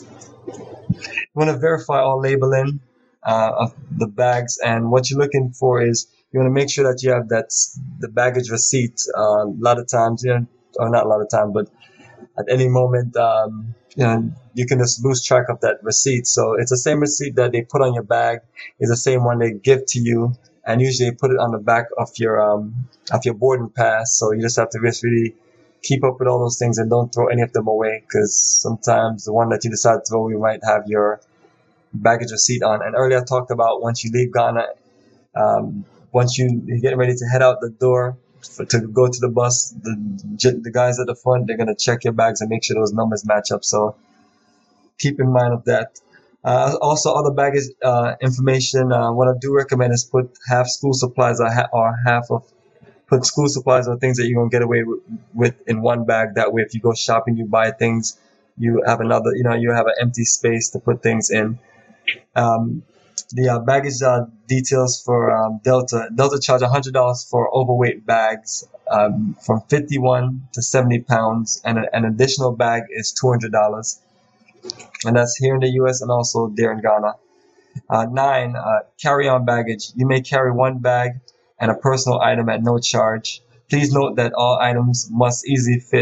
You want to verify all labeling uh, of the bags, and what you're looking for is you want to make sure that you have that s- the baggage receipt. Uh, a lot of times, you know, or not a lot of time, but at any moment, um, you know, you can just lose track of that receipt. So it's the same receipt that they put on your bag. It's the same one they give to you, and usually they put it on the back of your um, of your boarding pass. So you just have to just really keep up with all those things and don't throw any of them away, because sometimes the one that you decide to throw, you might have your baggage receipt on. And earlier I talked about once you leave Ghana, um, once you, you're getting ready to head out the door for, to go to the bus, the the guys at the front, they're gonna check your bags and make sure those numbers match up. So keep in mind of that. Uh, also, other baggage uh, information. Uh, what I do recommend is put half school supplies or, ha- or half of put school supplies or things that you're gonna get away with, with in one bag. That way, if you go shopping, you buy things, you have another. You know, you have an empty space to put things in. Um, the uh, baggage uh, details for um, Delta. Delta charge one hundred dollars for overweight bags um, from fifty-one to seventy pounds, and a, an additional bag is two hundred dollars. And that's here in the U S and also there in Ghana. Uh, nine, uh, carry-on baggage. You may carry one bag and a personal item at no charge. Please note that all items must easily fit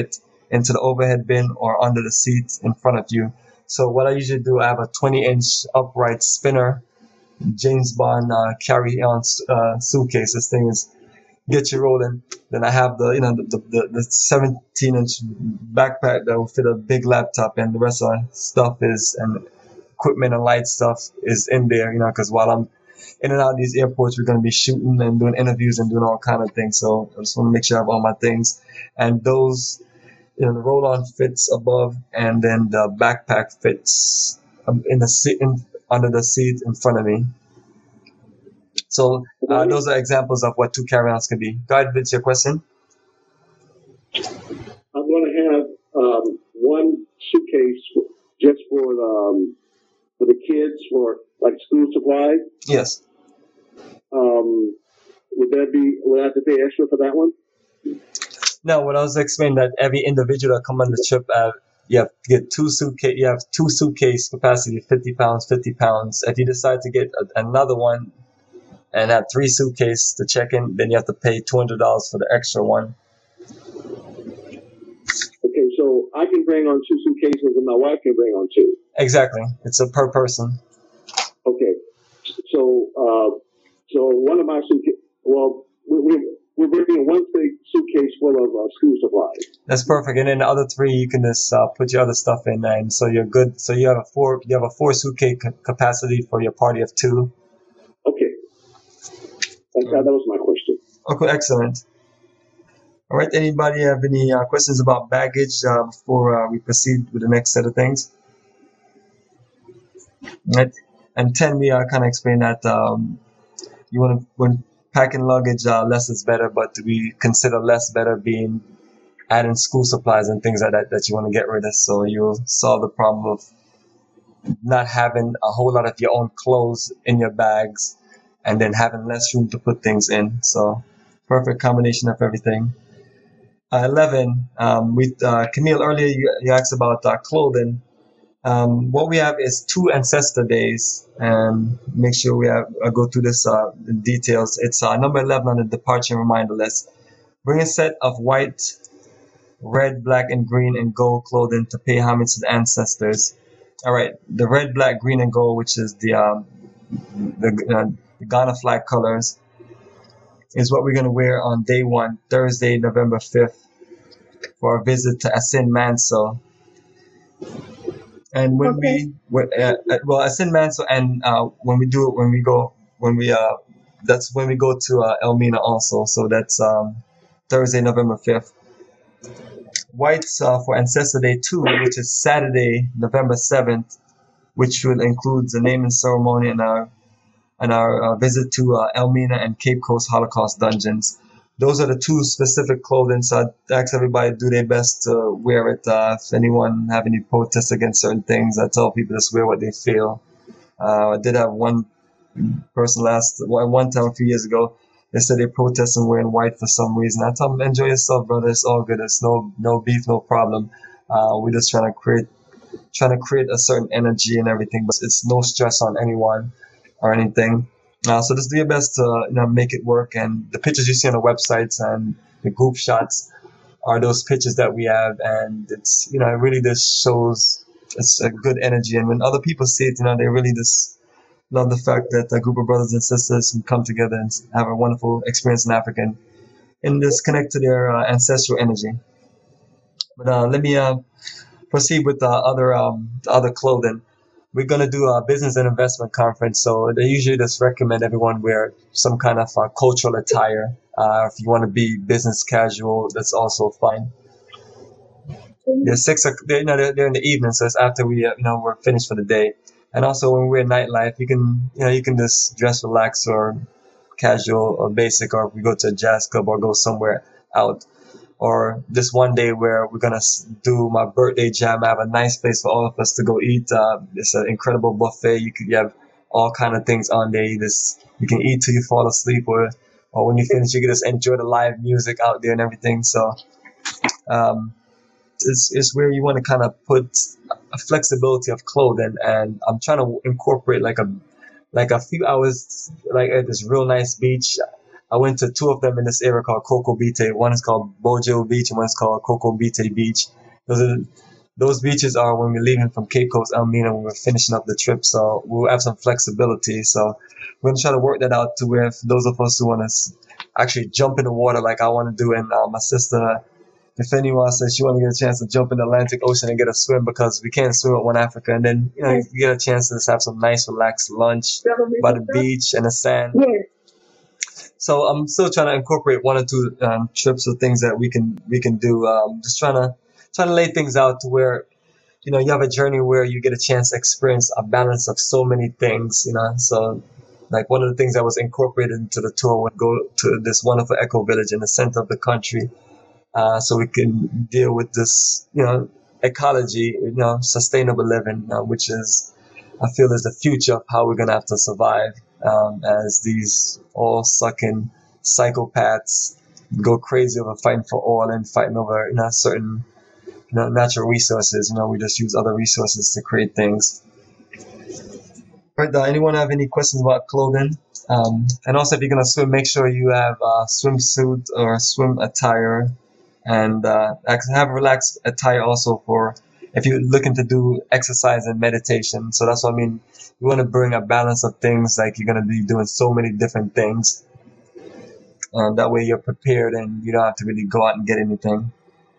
into the overhead bin or under the seat in front of you. So what I usually do, I have a twenty inch upright spinner, James Bond uh, carry-on uh, suitcase. This thing is get you rolling. Then I have the you know the the, the seventeen inch backpack that will fit a big laptop, and the rest of the stuff is and equipment and light stuff is in there. You know, because while I'm in and out of these airports, we're going to be shooting and doing interviews and doing all kind of things. So I just want to make sure I have all my things. And those, you know, the roll-on fits above, and then the backpack fits um, in the seat in, under the seat in front of me. So uh, those are examples of what two carry-ons can be. Go ahead, Vince, your question. I'm going to have um, one suitcase just for um, for the kids for like school supplies. Yes. Um, would that be? Would I have to pay extra for that one? No, what I was explaining that every individual that come on the trip, uh, you have to get two suitcase. You have two suitcase capacity, fifty pounds, fifty pounds. If you decide to get a, another one and have three suitcases to check in, then you have to pay two hundred dollars for the extra one. Okay, so I can bring on two suitcases, and my wife can bring on two. Exactly, it's a per person. Okay, so uh, so one of my suitcases. Well, we. we We're bringing one big suitcase full of uh, school supplies. That's perfect. And then the other three, you can just uh, put your other stuff in, and so you're good. So you have a four, you have a four suitcase ca- capacity for your party of two. Okay, That's, that was my question. Okay, excellent. All right. Anybody have any uh, questions about baggage uh, before uh, we proceed with the next set of things? Right. And ten, we uh, kind of explained that um, you want to when packing luggage, uh, less is better, but we consider less better being adding school supplies and things like that that you want to get rid of. So you'll solve the problem of not having a whole lot of your own clothes in your bags and then having less room to put things in. So perfect combination of everything. Uh, eleven, um, we, uh, Camille, earlier you, you asked about uh, clothing. Um, what we have is two ancestor days, and make sure we have uh, go through this uh, in details. It's uh, number eleven on the departure reminder list. Bring a set of white, red, black, and green and gold clothing to pay homage to the ancestors. All right, the red, black, green, and gold, which is the um, the, uh, the Ghana flag colors, is what we're going to wear on day one, Thursday, November fifth, for our visit to Asin Manso. And when Okay. we, uh, uh, well, Asin Manso, and uh, when we do it, when we go, when we, uh, that's when we go to uh, Elmina also. So that's um, Thursday, November fifth. Whites uh, for Ancestor Day two, which is Saturday, November seventh, which will include the naming ceremony and our and our uh, visit to uh, Elmina and Cape Coast Holocaust dungeons. Those are the two specific clothing. So I ask everybody to do their best to wear it. Uh, if anyone have any protests against certain things, I tell people just wear what they feel. Uh, I did have one person last one one time a few years ago. They said they protesting wearing white for some reason. I tell them, enjoy yourself, brother. It's all good. It's no no beef, no problem. Uh, we're just trying to create trying to create a certain energy and everything, but it's no stress on anyone or anything. Uh, so just do your best to you know make it work. And the pictures you see on the websites and the group shots are those pictures that we have, and it's you know it really just shows it's a good energy. And when other people see it, you know they really just love the fact that a group of brothers and sisters can come together and have a wonderful experience in Africa and, and just connect to their uh, ancestral energy. But uh, let me uh, proceed with the other um, the other clothing. We're going to do a business and investment conference, so they usually just recommend everyone wear some kind of uh, cultural attire. Uh, if you want to be business casual, that's also fine. They're six, o- they're, you know, they're, they're in the evening, so it's after we, uh, you know, we're finished for the day. And also when we're nightlife, you can, you know, you can just dress relaxed or casual or basic, or if we go to a jazz club or go somewhere out. Or this one day where we're gonna s- do my birthday jam. I have a nice place for all of us to go eat. Uh, it's an incredible buffet. You could you have all kind of things on there. You just you can eat till you fall asleep, or or when you finish, you can just enjoy the live music out there and everything. So um, it's it's where you want to kind of put a flexibility of clothing, and I'm trying to incorporate like a like a few hours like at this real nice beach. I went to two of them in this area called Coco Bite. One is called Bojo Beach and one is called Coco Bite Beach. Those are those beaches are when we're leaving from Cape Coast, Elmina, when we're finishing up the trip. So we'll have some flexibility. So we're gonna try to work that out to where if those of us who want to actually jump in the water like I want to do, and uh, my sister, if anyone says she want to get a chance to jump in the Atlantic Ocean and get a swim because we can't swim at One Africa, and then you know you get a chance to just have some nice relaxed lunch by the beach and the sand. Yes. So I'm still trying to incorporate one or two um, trips or things that we can we can do. Um, just trying to trying to lay things out to where you know you have a journey where you get a chance to experience a balance of so many things. You know, so like one of the things that was incorporated into the tour would go to this wonderful eco village in the center of the country. Uh, so we can deal with this, you know, ecology, you know, sustainable living, uh, which is, I feel, is the future of how we're gonna have to survive um, as these all-sucking psychopaths go crazy over fighting for oil and fighting over, you know, certain, you know, natural resources. You know, we just use other resources to create things. All right, uh, anyone have any questions about clothing? Um, and also, if you're gonna swim, make sure you have a swimsuit or swim attire. And uh, have relaxed attire also for if you're looking to do exercise and meditation. So that's what I mean. You want to bring a balance of things, like you're going to be doing so many different things. Um, that way you're prepared and you don't have to really go out and get anything.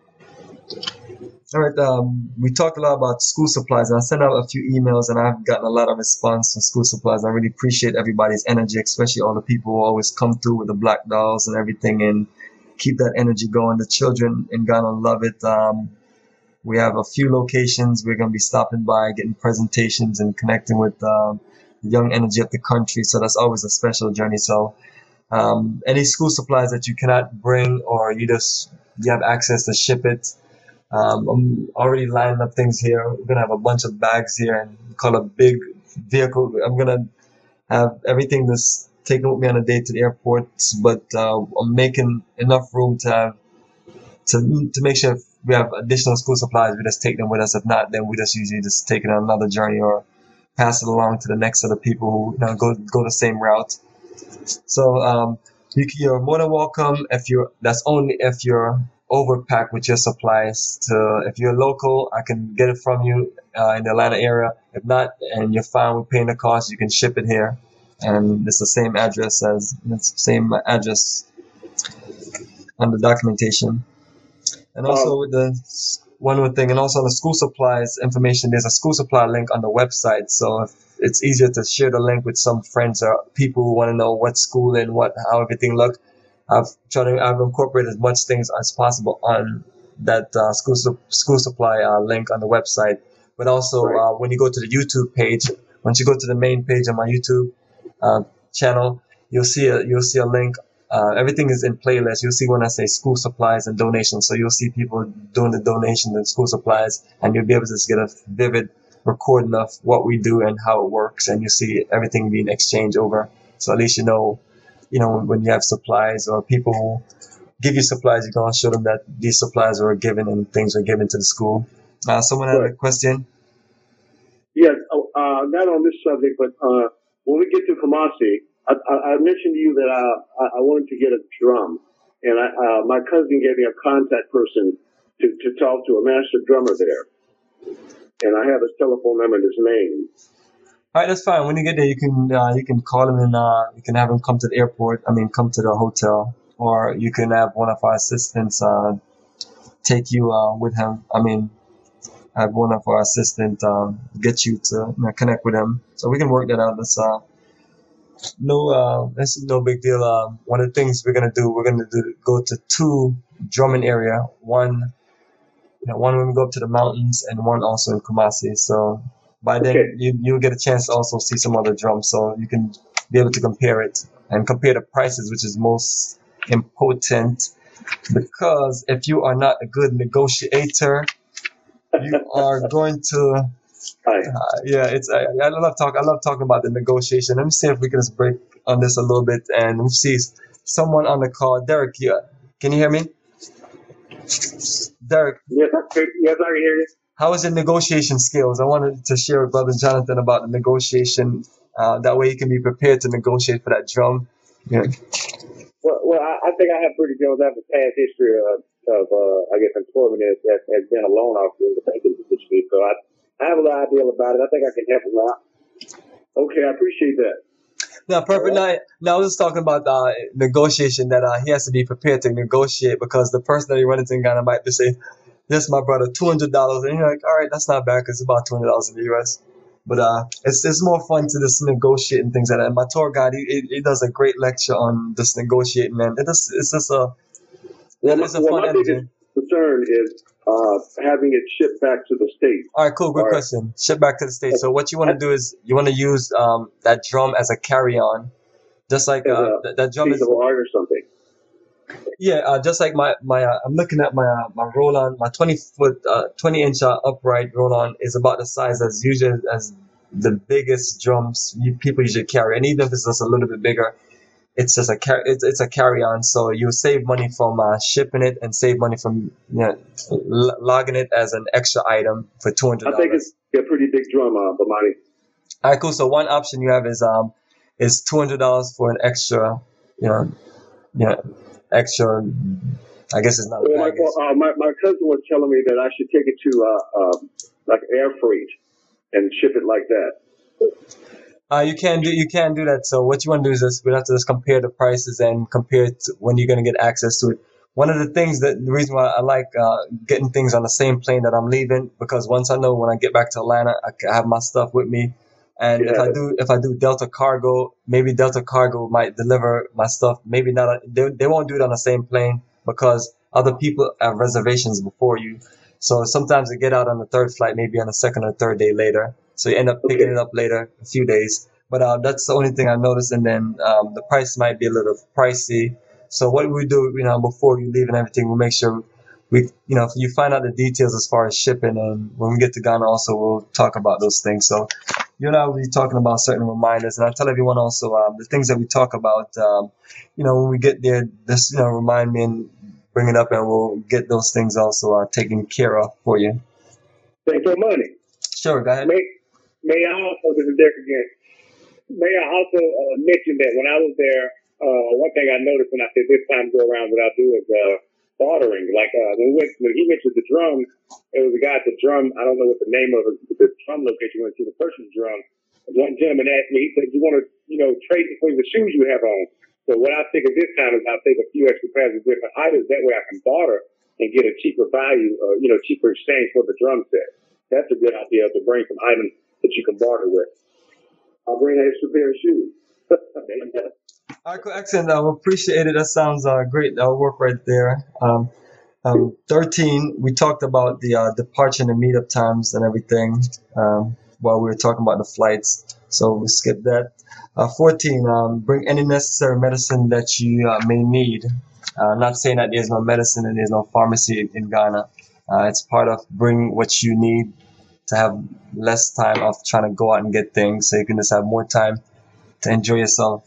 All right, um, we talked a lot about school supplies, and I sent out a few emails, and I've gotten a lot of response to school supplies. I really appreciate everybody's energy, especially all the people who always come through with the black dolls and everything, and keep that energy going. The children in Ghana love it. Um, we have a few locations. We're going to be stopping by, getting presentations and connecting with uh, the young energy of the country. So that's always a special journey. So um, any school supplies that you cannot bring or you just you have access to ship it. Um, I'm already lining up things here. We're going to have a bunch of bags here and call a big vehicle. I'm going to have everything this taking with me on a day to the airport, but uh, I'm making enough room to have to to make sure if we have additional school supplies, we just take them with us. If not, then we just usually just take it on another journey or pass it along to the next set of people who you know, go go the same route. So um, you, you're more than welcome if you're. That's only if you're overpacked with your supplies. To if you're local, I can get it from you uh, in the Atlanta area. If not, and you're fine with paying the cost, you can ship it here. And it's the same address as it's the same address on the documentation. And also with the one more thing, and also on the school supplies information, there's a school supply link on the website. So if it's easier to share the link with some friends or people who want to know what school and what how everything look. I've tried to I've incorporated as much things as possible on that uh, school su- school supply uh, link on the website. But also uh, when you go to the YouTube page, once you go to the main page on my YouTube Uh, channel, you'll see a you'll see a link. Uh, everything is in playlist. You'll see when I say school supplies and donations. So you'll see people doing the donations and school supplies, and you'll be able to just get a vivid recording of what we do and how it works, and you see everything being exchanged over. So at least you know, you know when you have supplies or people who give you supplies, you can show them that these supplies were given and things were given to the school. Uh, someone had a question. Yes, uh, not on this subject, but. Uh When we get to Kumasi, I, I, I mentioned to you that I, I wanted to get a drum, and I, uh, my cousin gave me a contact person to, to talk to, a master drummer there, and I have his telephone number and his name. All right, that's fine. When you get there, you can uh, you can call him and uh, you can have him come to the airport. I mean, come to the hotel, or you can have one of our assistants uh, take you uh, with him. I mean. Have one of our assistants um, get you to you know, connect with him, so we can work that out. That's uh, no, uh, that's no big deal. Uh, one of the things we're gonna do, we're gonna do go to two drumming area. One, you know, one when we go up to the mountains, and one also in Kumasi. So by then Okay. you you'll get a chance to also see some other drums, so you can be able to compare it and compare the prices, which is most important. Because if you are not a good negotiator, you are going to, uh, yeah, it's, I, I love talk. I love talking about the negotiation. Let me see if we can just break on this a little bit and we'll see someone on the call. Derek, yeah, can you hear me? Derek. Yes, yes, I can hear you. How is your negotiation skills? I wanted to share with Brother Jonathan about the negotiation. Uh, that way you can be prepared to negotiate for that drum. Yeah. Well, well, I, I think I have pretty Jones. I have a past history of, of uh, I guess, employment as, as, as being a loan officer in the banking industry. So I, I have a little idea about it. I think I can help him out. Okay, I appreciate that. No, perfect. Now, now I was just talking about uh, negotiation that uh, he has to be prepared to negotiate because the person that he runs into in Ghana might just say, "This, my brother, two hundred dollars," and you're like, "All right, that's not bad because it's about two hundred dollars in the U S" But uh, it's it's more fun to just negotiate and things like that. And my tour guide, he, he he does a great lecture on just negotiating, man. It is, it's just a Well, my, it's a well, fun my energy. biggest concern is uh, having it shipped back to the States. All right, cool. Good All right. question. Ship back to the States. So what you want to do is you want to use um that drum as a carry-on, just like As uh a that, that drum piece is. of art or something. Yeah, uh, just like my my, uh, I'm looking at my uh, my roll-on, my twenty foot, uh, twenty inch uh, upright roll-on is about the size as usual as the biggest drums you, people usually carry, and even if it's just a little bit bigger, it's just a car- it's it's a carry-on. So you save money from uh, shipping it and save money from you know l- logging it as an extra item for two hundred I think dollars. it's a pretty big drum, uh, Bomani. All right, cool. So one option you have is um is two hundred dollars for an extra, you know, you know, extra. I guess it's not a Well, my, baggage. uh, my my cousin was telling me that I should take it to uh, uh, like air freight and ship it like that. Uh, you can do you can do that. So what you want to do is just we have to just compare the prices and compare it to when you're gonna get access to it. One of the things that the reason why I like uh, getting things on the same plane that I'm leaving because once I know when I get back to Atlanta, I can have my stuff with me. And You if have I it. do if I do Delta Cargo, maybe Delta Cargo might deliver my stuff. Maybe not. They they won't do it on the same plane because other people have reservations before you. So sometimes they get out on the third flight, maybe on the second or third day later. So you end up picking Okay. it up later, a few days. But uh, that's the only thing I noticed. And then um, the price might be a little pricey. So what we do, you know, before you leave and everything, we make sure we, you know, you find out the details as far as shipping. And when we get to Ghana, also we'll talk about those things. So you and I will be talking about certain reminders, and I tell everyone also um, the things that we talk about. Um, you know, when we get there, just you know, remind me and bring it up, and we'll get those things also uh, taken care of for you. Thanks for money. Sure, go ahead. May, may I also, this is Derek again, may I also uh, mention that when I was there, uh, one thing I noticed when I said this time go around, what I'll do is uh, bartering. Like uh, when, we went, when he mentioned the drum, it was a guy at the drum, I don't know what the name of it, the drum location, went to the person's drum. One gentleman asked me, he said, you want to, you know, trade it for the shoes you have on. So what I figured this time is I'll take a few extra pairs of different items. That way I can barter and get a cheaper value, uh, you know, cheaper exchange for the drum set. That's a good idea to bring some items that you can barter with. I'll bring an extra pair of shoes. All right, cool, excellent. I uh, appreciate it. That sounds uh, great. That'll work right there. Um, um, thirteen, we talked about the uh, departure and the meetup times and everything um, while we were talking about the flights. So we skipped that. Uh, fourteen, um, bring any necessary medicine that you uh, may need. Uh, not saying that there's no medicine and there's no pharmacy in Ghana. Uh, it's part of bring what you need to have less time of trying to go out and get things so you can just have more time to enjoy yourself.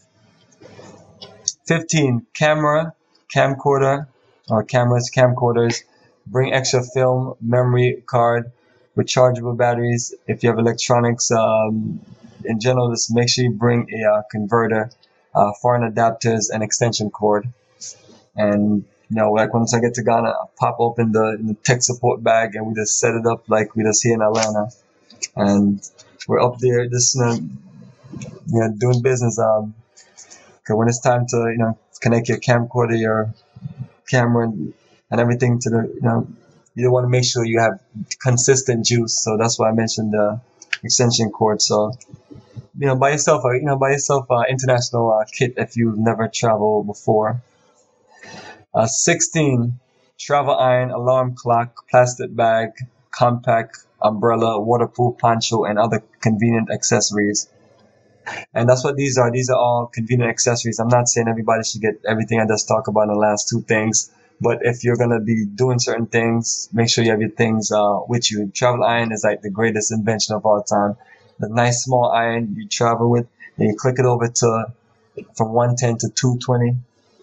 fifteen, camera, camcorder, or cameras, camcorders. Bring extra film, memory card, rechargeable batteries. If you have electronics, um, in general, just make sure you bring a uh, converter, uh, foreign adapters, and extension cord. And you know, like once I get to Ghana, I pop open the, the tech support bag and we just set it up like we just here in Atlanta. And we're up there just you know, you know doing business. Um, cause when it's time to you know connect your camcorder, your camera, and, and everything to the you know, you don't want to make sure you have consistent juice. So that's why I mentioned the extension cord. So you know, buy yourself a you know buy yourself a international uh, kit if you've never traveled before. Uh, sixteen, travel iron, alarm clock, plastic bag, compact umbrella, waterproof poncho, and other convenient accessories. And that's what these are. These are all convenient accessories. I'm not saying everybody should get everything I just talked about in the last two things, but if you're gonna be doing certain things, make sure you have your things uh, with you. Travel iron is like the greatest invention of all time. The nice small iron you travel with, and you click it over to from one ten to two twenty.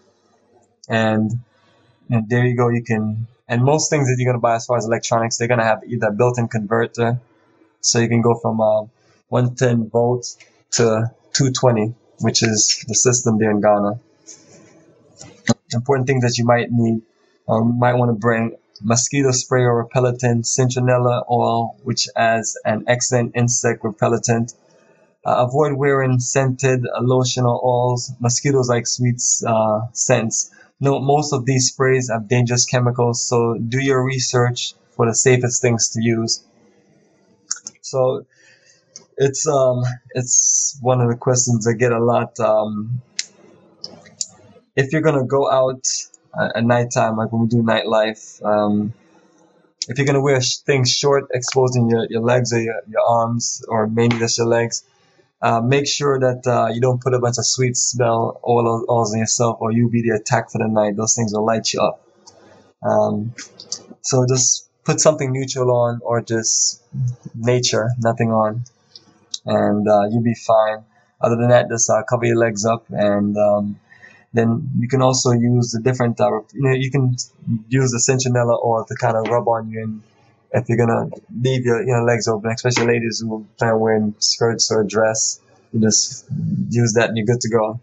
And, and there you go. You can, and most things that you're going to buy as far as electronics, they're going to have either a built-in converter. So you can go from uh, one ten volts to two twenty, which is the system there in Ghana. important things that you might need. Um, might want to bring mosquito spray or repellent, citronella oil, which has an excellent insect repellent. Uh, avoid wearing scented uh, lotion or oils. Mosquitoes like sweet uh, scents. Note most of these sprays have dangerous chemicals, so do your research for the safest things to use. So it's um it's one of the questions I get a lot. Um, if you're gonna go out at, at nighttime, like when we do nightlife, um, if you're gonna wear sh- things short, exposing your, your legs or your, your arms, or mainly just your legs, uh, make sure that uh, you don't put a bunch of sweet smell oil oils on yourself, or you'll be the attack for the night. Those things will light you up. Um, so just put something neutral on, or just nature, nothing on, and uh, you'll be fine. Other than that, just uh, cover your legs up, and um, then you can also use the different, uh, you know, you can use the citronella oil to kind of rub on you, and if you're gonna leave your, you know, legs open, especially ladies who plan on wearing skirts or a dress, you just use that and you're good to go.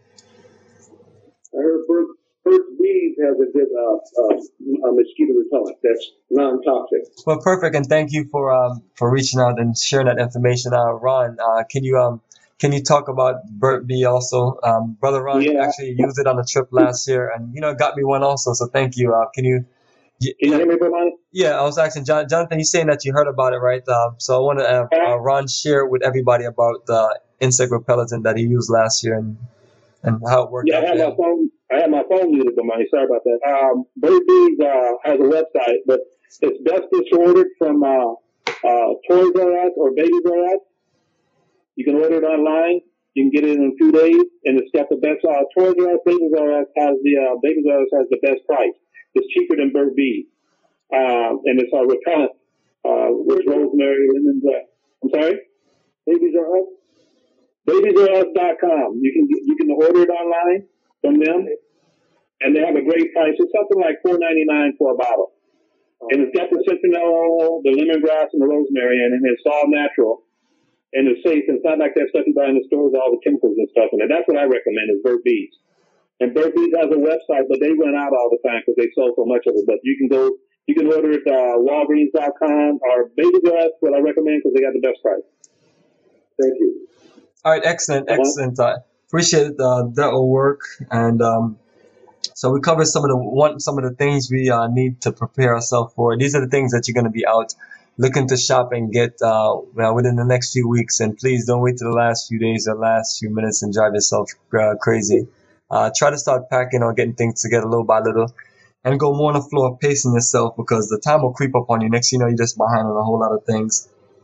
I heard Burt's Burt's Bees has a good uh, uh, a mosquito repellent that's non-toxic. Well, perfect, and thank you for um for reaching out and sharing that information. Uh, Ron, uh, can you um can you talk about Burt Bee also? Um, Brother Ron Yeah. actually used it on a trip last year, and you know got me one also. So thank you. Uh, can you? y- Can you hear me, Bomani? Yeah, I was asking John, Jonathan. You're saying that you heard about it, right? Um, so I want to have uh, Ron share with everybody about the insect repellent that he used last year and and how it worked Yeah, out I have for my him. phone. I have my phone muted, Bomani. Sorry about that. Um, Bird Bees uh, has a website, but it's best it's ordered from uh, uh, Toys R Us or Babies R Us. You can order it online. You can get it in two days, and it's got the best. Uh, Toys R Us, Babies R Us has the uh, Babies R Us has the best price. It's cheaper than Bird Bees, uh, and it's a repellent uh, with rosemary, lemon grass. I'm sorry, Babies are up. babies r us dot com. You can you can order it online from them, and they have a great price. It's something like four ninety nine for a bottle, and it's got the citronella oil, the lemongrass, and the rosemary in it. And it's all natural, and it's safe. It's not like that stuff you buy in the stores, all the chemicals and stuff in it. That's what I recommend is Bird Bees. And Bird Bees has a website, but they run out all the time because they sell so much of it. But you can go, you can order it uh, walgreens dot com or Babies R Us, what I recommend because they got the best price. Thank you. All right, excellent, Uh-huh. excellent. I appreciate uh, that will work. And um, so we covered some of the one, some of the things we uh, need to prepare ourselves for. These are the things that you're going to be out looking to shop and get uh, well, within the next few weeks. And please don't wait to the last few days or last few minutes and drive yourself uh, crazy. Uh, try to start packing or getting things together little by little, and go more on the floor, pacing yourself, because the time will creep up on you. Next, you know, you're just behind on a whole lot of things.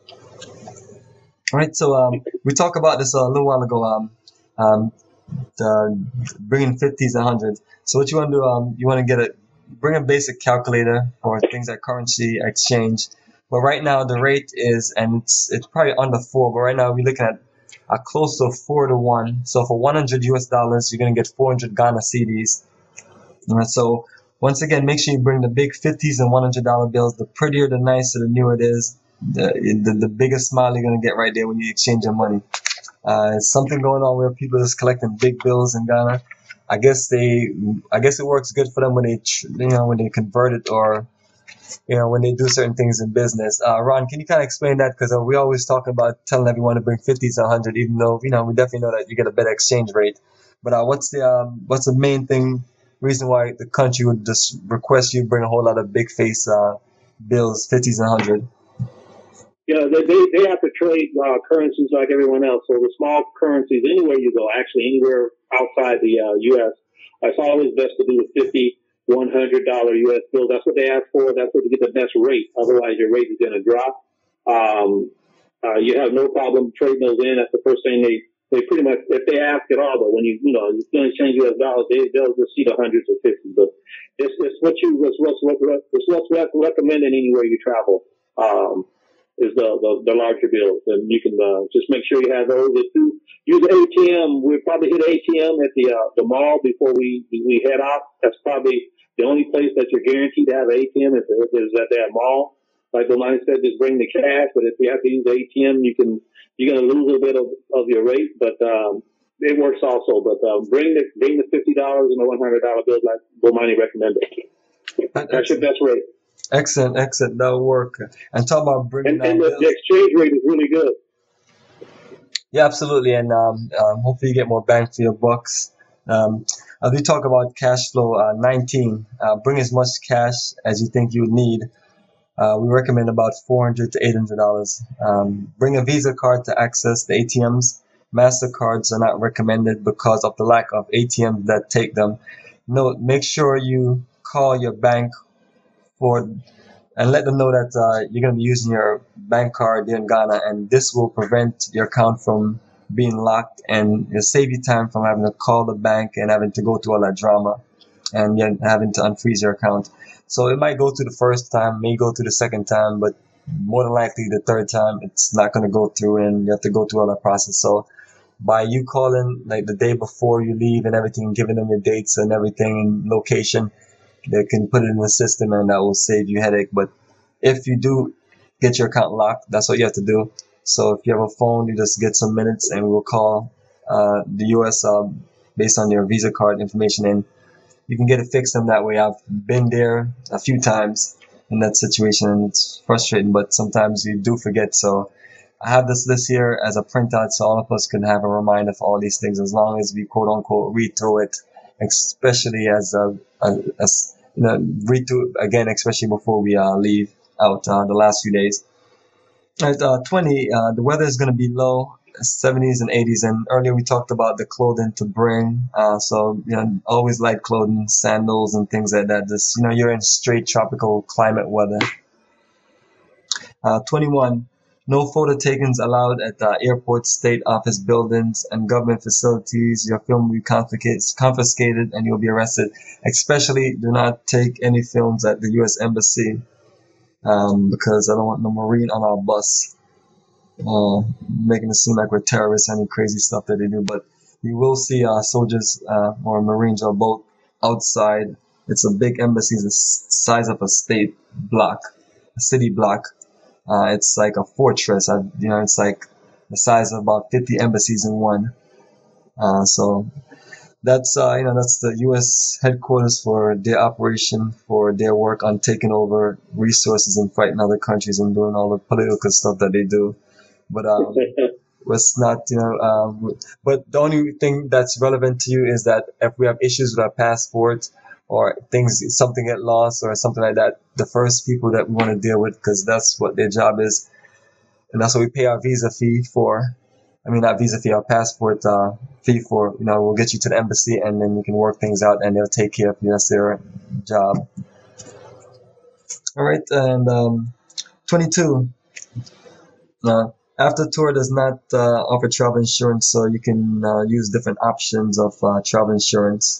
All right, so um, we talked about this uh, a little while ago. Um, um, the bringing fifties and hundreds. So what you want to do? Um, you want to get a bring a basic calculator for things like currency exchange. But right now the rate is, and it's it's probably under four. But right now we're looking at a close to four to one. So for one hundred U S dollars, you're gonna get four hundred Ghana C Ds. All right, so once again, make sure you bring the big fifties and one hundred dollar bills. The prettier, the nicer, the newer it is, the the, the bigger smile you're gonna get right there when you exchange your money. Uh, it's something going on where people are just collecting big bills in Ghana. I guess they, I guess it works good for them when they, tr- you know, when they convert it, or you know, when they do certain things in business. Uh, Ron, can you kind of explain that? Because uh, we always talking about telling everyone to bring fifties and one hundred, even though you know we definitely know that you get a better exchange rate. But uh, what's the um, what's the main thing reason why the country would just request you bring a whole lot of big face uh, bills, fifties and one hundred? Yeah, they, they, they have to trade uh, currencies like everyone else. So the small currencies, anywhere you go, actually anywhere outside the uh, U S, it's always best to do with fifty, one hundred dollar U S bills. That's what they ask for. That's what you get the best rate. Otherwise, your rate is going to drop. Um, uh, you have no problem trading those in. That's the first thing they, they pretty much, if they ask at all, but when you, you know, you're going to change U S dollars, they, they'll just see the hundreds or fifties. But it's, it's what you, it's what's, what, it's what's recommended anywhere you travel. Um, is the, the, the larger bills. And you can uh, just make sure you have those. If you use A T M, we'll probably hit A T M at the uh, the mall before we we head out. That's probably the only place that you're guaranteed to have A T M is, is at that mall. Like Bomani said, just bring the cash. But if you have to use A T M, you can, you're going to lose a bit of, of your rate. But um, it works also. But uh, bring the bring the fifty dollars and the one hundred dollar bill like Bomani recommended. That's your best rate. Excellent, excellent. That'll work. And talk about bringing And, and down the, bills. the exchange rate is really good. Yeah, absolutely. And um, um, hopefully you get more bang for your bucks. Um, as we talk about cash flow, uh, nineteen, uh, bring as much cash as you think you would need. Uh, we recommend about four hundred to eight hundred dollars. Um, bring a Visa card to access the A T Ms. MasterCards are not recommended because of the lack of A T Ms that take them. Note, make sure you call your bank for and let them know that uh, you're going to be using your bank card in Ghana, and this will prevent your account from being locked, and it'll save you time from having to call the bank and having to go through all that drama and then having to unfreeze your account. So it might go through the first time, may go through the second time, but more than likely the third time it's not going to go through, and you have to go through all that process. So by you calling like the day before you leave and everything, giving them your dates and everything and location, they can put it in the system, and that will save you headache. But if you do get your account locked, that's what you have to do. So if you have a phone, you just get some minutes and we'll call uh, the U S uh, based on your Visa card information, and you can get it fixed in that way. I've been there a few times in that situation, and it's frustrating, but sometimes you do forget. So I have this list here as a printout so all of us can have a reminder of all these things, as long as we quote unquote read through it, especially as a, a, as you know, read through it again, especially before we uh, leave out uh, the last few days. At uh, twenty, uh, the weather is going to be low, seventies and eighties, and earlier we talked about the clothing to bring. Uh, so you know, always light clothing, sandals, and things like that. Just you know, you're in straight tropical climate weather. Uh, twenty-one. No photo takings allowed at uh, airports, state office buildings, and government facilities. Your film will be confiscated and you'll be arrested. Especially, do not take any films at the U S Embassy um, because I don't want no Marine on our bus uh, making it seem like we're terrorists and crazy stuff that they do. But you will see uh, soldiers uh, or Marines or boat outside. It's a big embassy, the size of a state block, a city block. Uh, it's like a fortress. I, you know, it's like the size of about fifty embassies in one. Uh, so that's uh, you know that's the U S headquarters for their operation, for their work on taking over resources and fighting other countries and doing all the political stuff that they do. But um, it's not you know. Um, but the only thing that's relevant to you is that if we have issues with our passports, or things, something get lost or something like that, the first people that we want to deal with, because that's what their job is, and that's what we pay our visa fee for. I mean, not visa fee, our passport uh, fee for. You know, we'll get you to the embassy, and then you can work things out, and they'll take care of you. That's their job. All right, and um, twenty-two. Uh, after tour does not uh, offer travel insurance, so you can uh, use different options of uh, travel insurance.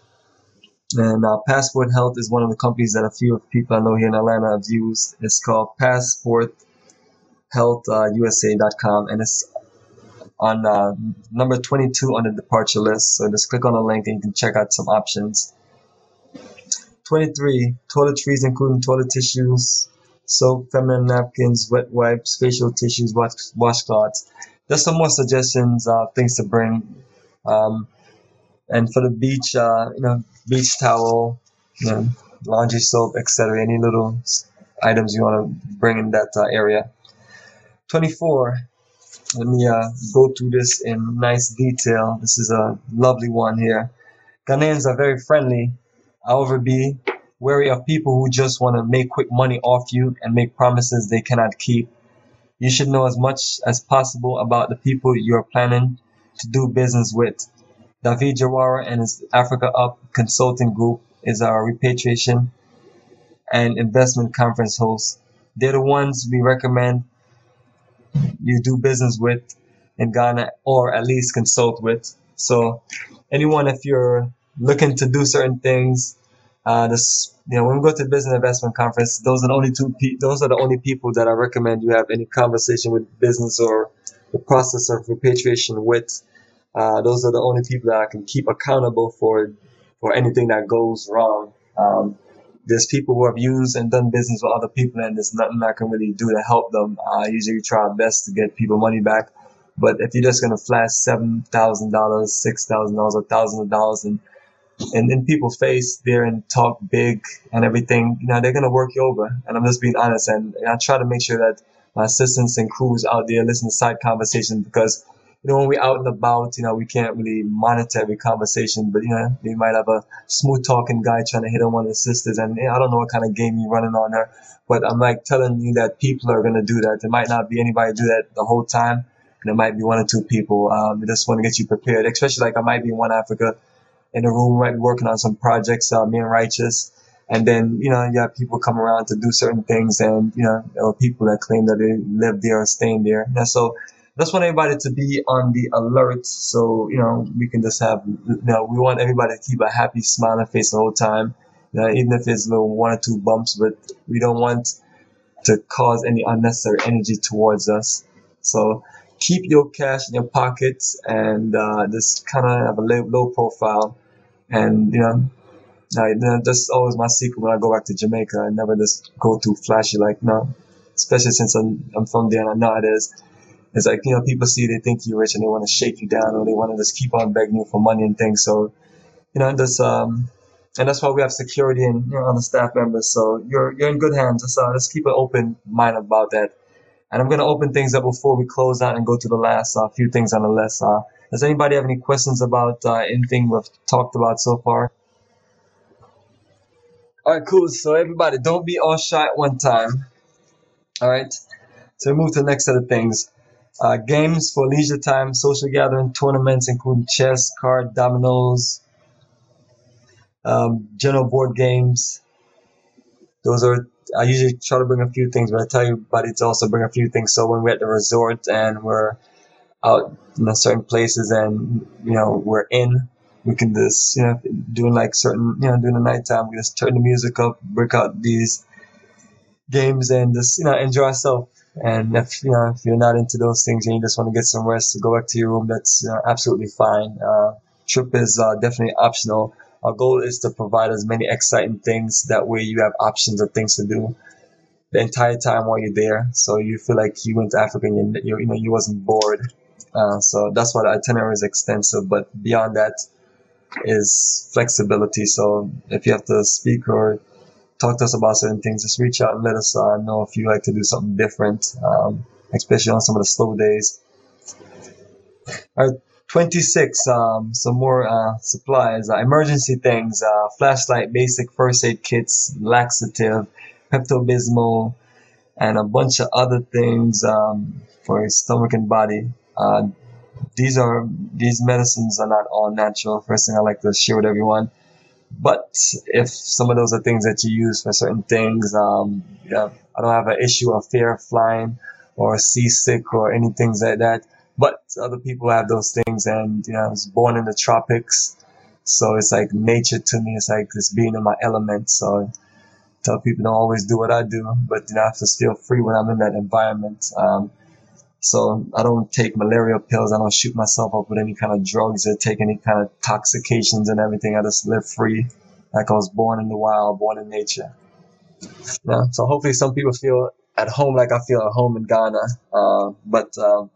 And uh, Passport Health is one of the companies that a few people I know here in Atlanta have used. It's called passport health u s a dot com, and it's on uh, number twenty-two on the departure list. So just click on the link and you can check out some options. twenty-three. Toiletries, including toilet tissues, soap, feminine napkins, wet wipes, facial tissues, wash, washcloths. There's some more suggestions, uh, things to bring. Um, and for the beach, uh, you know, beach towel, you know, laundry soap, et cetera. Any little items you want to bring in that uh, area. twenty-four. Let me uh, go through this in nice detail. This is a lovely one here. Ghanaians are very friendly. However, be wary of people who just want to make quick money off you and make promises they cannot keep. You should know as much as possible about the people you are planning to do business with. David Jawara and his Africa Up Consulting Group is our repatriation and investment conference host. They're the ones we recommend you do business with in Ghana, or at least consult with. So anyone, if you're looking to do certain things, uh, this, you know, when we go to the business investment conference, those are the only two pe- those are the only people that I recommend you have any conversation with business or the process of repatriation with. Uh, those are the only people that I can keep accountable for for anything that goes wrong. Um, there's people who have used and done business with other people, and there's nothing I can really do to help them. I usually try my best to get people money back, But if you're just gonna flash seven thousand dollars, six thousand dollars, or thousands of dollars, and and in people's face there and talk big and everything, you know, they're gonna work you over. And I'm just being honest, and, and I try to make sure that my assistants and crews out there listen to side conversations, because you know when we're out and about, you know, we can't really monitor every conversation, but you know, they might have a smooth talking guy trying to hit on one of the sisters, and you know, I don't know what kind of game you're running on her, but I'm like telling you that people are gonna do that. There might not be anybody do that the whole time, and there might be one or two people. Um, I just want to get you prepared, especially like I might be in one Africa in a room, right, working on some projects, uh, me and Righteous. And then, you know, you have people come around to do certain things, and, you know, there are people that claim that they live there or staying there. And so I just want everybody to be on the alert, so, you know, we can just have, you know, we want everybody to keep a happy, smiling face the whole time, you know, even if it's a little one or two bumps, but we don't want to cause any unnecessary energy towards us. So keep your cash in your pockets, and uh, just kind of have a low, low profile. And, you know, I, you know, that's always my secret when I go back to Jamaica. I never just go too flashy, like, no, especially since I'm, I'm from there and I know it is. It's like, you know, people see, they think you're rich and they want to shake you down, or they want to just keep on begging you for money and things. So, you know, just, um, and that's why we have security and, you know, other staff members. So you're, you're in good hands. Just, uh, just keep an open mind about that. And I'm going to open things up before we close out and go to the last uh, few things on the list. Uh, does anybody have any questions about uh, anything we've talked about so far? All right, cool. So everybody, don't be all shy at one time. All right. So we move to the next set of things. Uh, games for leisure time, social gathering, tournaments, including chess, card, dominoes, um, general board games. Those are, I usually try to bring a few things, but I tell everybody to also bring a few things. So when we're at the resort and we're out in you know, certain places, and, you know, we're in, we can just, you know, doing like certain, you know, during the nighttime, we just turn the music up, break out these games, and just, you know, enjoy ourselves. And if, you know, if you're not into those things and you just want to get some rest, go back to your room, that's you know, absolutely fine. Uh, trip is uh, definitely optional. Our goal is to provide as many exciting things. That way you have options of things to do the entire time while you're there. So you feel like you went to Africa and you, you know, you wasn't bored. Uh, so that's why the itinerary is extensive. But beyond that is flexibility. So if you have to speak or talk to us about certain things, just reach out and let us uh, know if you like to do something different, um, especially on some of the slow days. All right, twenty-six, um, some more uh, supplies, uh, emergency things, uh, flashlight, basic first aid kits, laxative, Pepto-Bismol, and a bunch of other things um, for your stomach and body. Uh, these are these medicines are not all natural. First thing I like to share with everyone. But if some of those are things that you use for certain things, um, yeah, I don't have an issue of fear of flying or seasick or anything like that. But other people have those things, and you know, I was born in the tropics, so it's like nature to me. It's like this being in my element. So I tell people don't always do what I do, but you know, I have to feel free when I'm in that environment. Um, So I don't take malaria pills. I don't shoot myself up with any kind of drugs or take any kind of intoxications and everything. I just live free, like I was born in the wild, born in nature. Yeah. So hopefully some people feel at home like I feel at home in Ghana. Uh, but uh,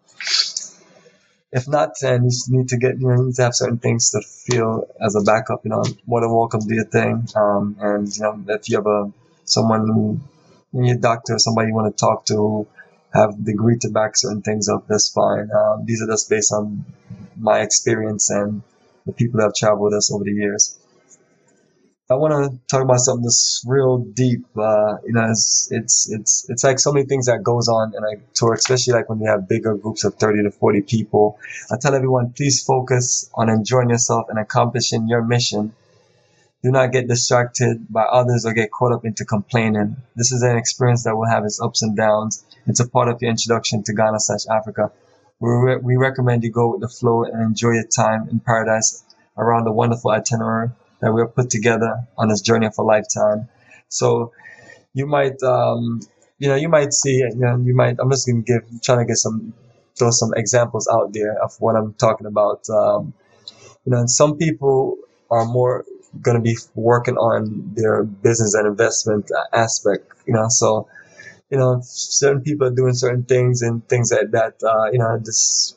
if not, then you just need to get, you know, you need to have certain things to feel as a backup. You know, more than welcome to do your thing. Um, and you know, if you have a someone who, your doctor, or somebody you want to talk to, have the degree to back certain things up, that's fine. Um, these are just based on my experience and the people that have traveled with us over the years. I want to talk about something that's real deep. Uh, you know, it's, it's it's it's like so many things that goes on in a tour, especially like when you have bigger groups of thirty to forty people. I tell everyone, please focus on enjoying yourself and accomplishing your mission. Do not get distracted by others or get caught up into complaining. This is an experience that will have its ups and downs. It's a part of your introduction to Ghana slash Africa. We, re- we recommend you go with the flow and enjoy your time in paradise around the wonderful itinerary that we have put together on this journey of a lifetime. So you might, um, you know, you might see, you know, you might, I'm just going to give, trying to get some, throw some examples out there of what I'm talking about. Um, you know, some people are more going to be working on their business and investment aspect, you know, so, you know, certain people are doing certain things and things like that, uh, you know, just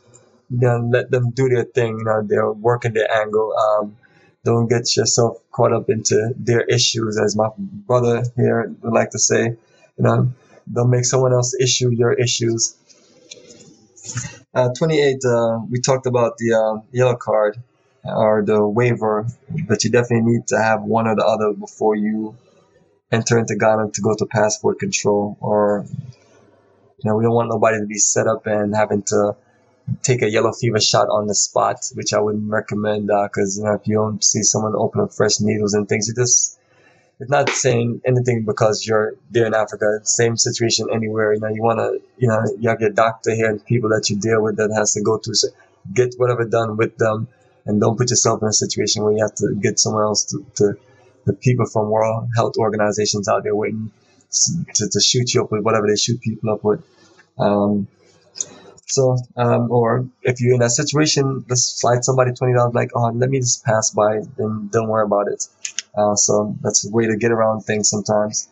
you know, let them do their thing. You know, they're working their angle. Um, don't get yourself caught up into their issues, as my brother here would like to say. You know, don't make someone else issue your issues. Uh, twenty-eight, uh, we talked about the uh, yellow card or the waiver, but you definitely need to have one or the other before you enter into Ghana to go to passport control. Or, you know, we don't want nobody to be set up and having to take a yellow fever shot on the spot, which I wouldn't recommend, because, uh, you know, if you don't see someone open up fresh needles and things, it just, it's not saying anything because you're there in Africa. Same situation anywhere. You know, you want to, you know, you have your doctor here and people that you deal with that has to go through, so get whatever done with them, and don't put yourself in a situation where you have to get someone else to, to the people from World Health Organizations out there waiting to, to shoot you up with whatever they shoot people up with. Um, so, um, or if you're in that situation, just slide somebody twenty dollars, like, oh, let me just pass by, then don't worry about it. Uh, so that's a way to get around things sometimes.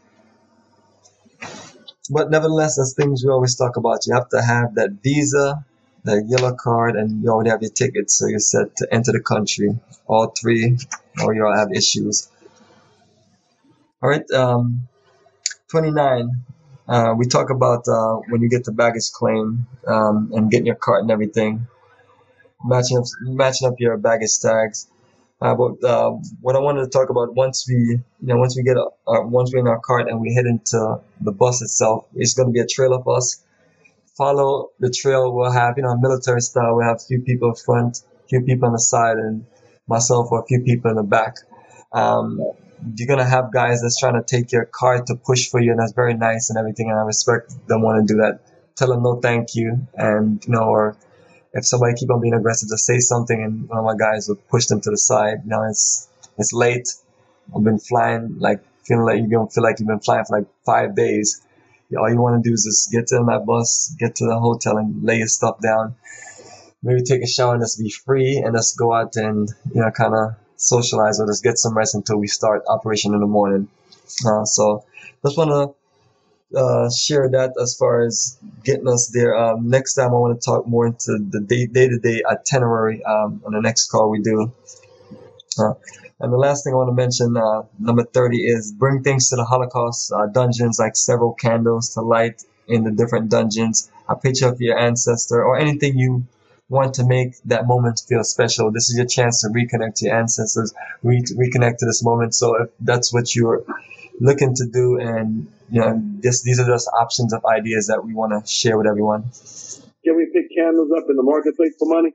But nevertheless, that's things we always talk about. You have to have that visa, that yellow card, and you already have your ticket, so you're set to enter the country. All three, or you'll have issues. All right, um, twenty-nine. Uh, we talk about uh, when you get the baggage claim um, and getting your cart and everything, matching up, matching up your baggage tags. Uh, but uh, what I wanted to talk about, once we, you know, once we get a, uh, once we're in our cart and we head into the bus itself, it's going to be a trailer bus. Follow the trail. We'll have, you know, military style. We'll have a few people in front, a few people on the side, and myself or a few people in the back. Um, you're going to have guys that's trying to take your cart to push for you, and that's very nice and everything, and I respect them wanting to do that. Tell them no thank you, and, you know, or if somebody keep on being aggressive, just say something, and one of my guys would push them to the side. You know, it's it's late. I've been flying, like, feeling like you don't feel like you've been flying for like five days. All you want to do is just get in that bus, get to the hotel, and lay your stuff down. Maybe take a shower and just be free, and just go out and, you know, kind of socialize or just get some rest until we start operation in the morning. Uh, so just want to uh, share that as far as getting us there. Um, next time I want to talk more into the day, day-to-day itinerary um, on the next call we do. Uh, and the last thing I want to mention, uh, number thirty, is bring things to the Holocaust uh, dungeons, like several candles to light in the different dungeons, a picture of your ancestor, or anything you want to make that moment feel special. This is your chance to reconnect to your ancestors, re- reconnect to this moment. So if that's what you're looking to do, and, you know, this, these are just options of ideas that we want to share with everyone. Can we pick candles up in the marketplace for money?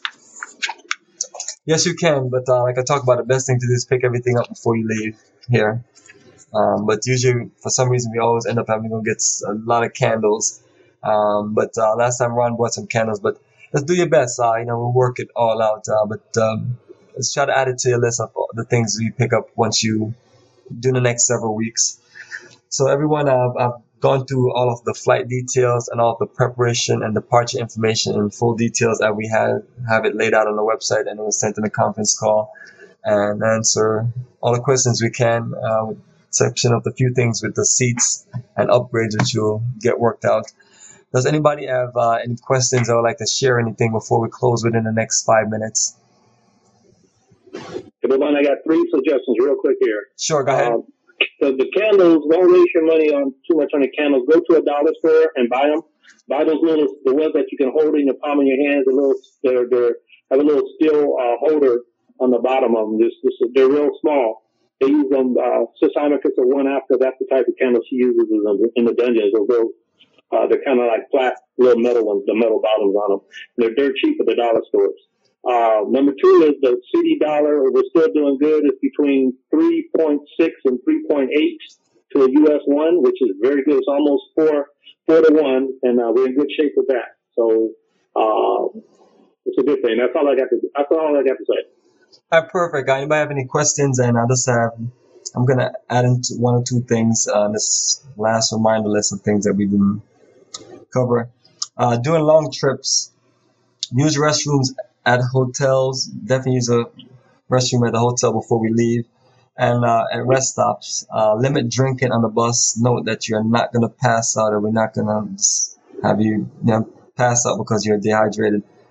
Yes, you can, but uh, like I talked about, the best thing to do is pick everything up before you leave here. Um, but usually, for some reason, we always end up having to go get a lot of candles. Um, but uh, last time Ron bought some candles, but let's do your best. Uh, you know, we'll work it all out. Uh, but um, let's try to add it to your list of the things you pick up once you do the next several weeks. So everyone, I've, I've gone through all of the flight details and all of the preparation and departure information in full details that we have, have it laid out on the website, and it was sent in a conference call, and answer all the questions we can, uh, with exception of the few things with the seats and upgrades, which will get worked out. Does anybody have uh, any questions or would like to share anything before we close within the next five minutes? Everyone, I got three suggestions real quick here. Sure, go ahead. Um, the, the candles, don't waste your money on too much on the candles. Go to a dollar store and buy them. Buy those little, the ones that you can hold in the palm of your hands. A little, they're, they're have a little steel uh, holder on the bottom of them. Just, just, they're real small. They use them. Uh, Sis Imakis or One After, that's the type of candle she uses in the dungeons. Those little, uh, they're kind of like flat, little metal ones, the metal bottoms on them. They're dirt cheap at the dollar stores. Uh, number two is the C D dollar. We're still doing good. It's between three point six and three point eight to a U S one, which is very good. It's almost four, four to one, and uh, we're in good shape with that. So uh, it's a good thing. That's all I got to. That's all I got to say. All right, perfect. Uh, anybody have any questions? And I just have, I'm gonna add into one or two things. Uh, this last reminder list of things that we didn't cover. Uh, doing long trips, use restrooms at hotels. Definitely use a restroom at the hotel before we leave. And uh, at rest stops, uh, limit drinking on the bus. Note that you're not going to pass out, or we're not going to have you, you know, pass out because you're dehydrated.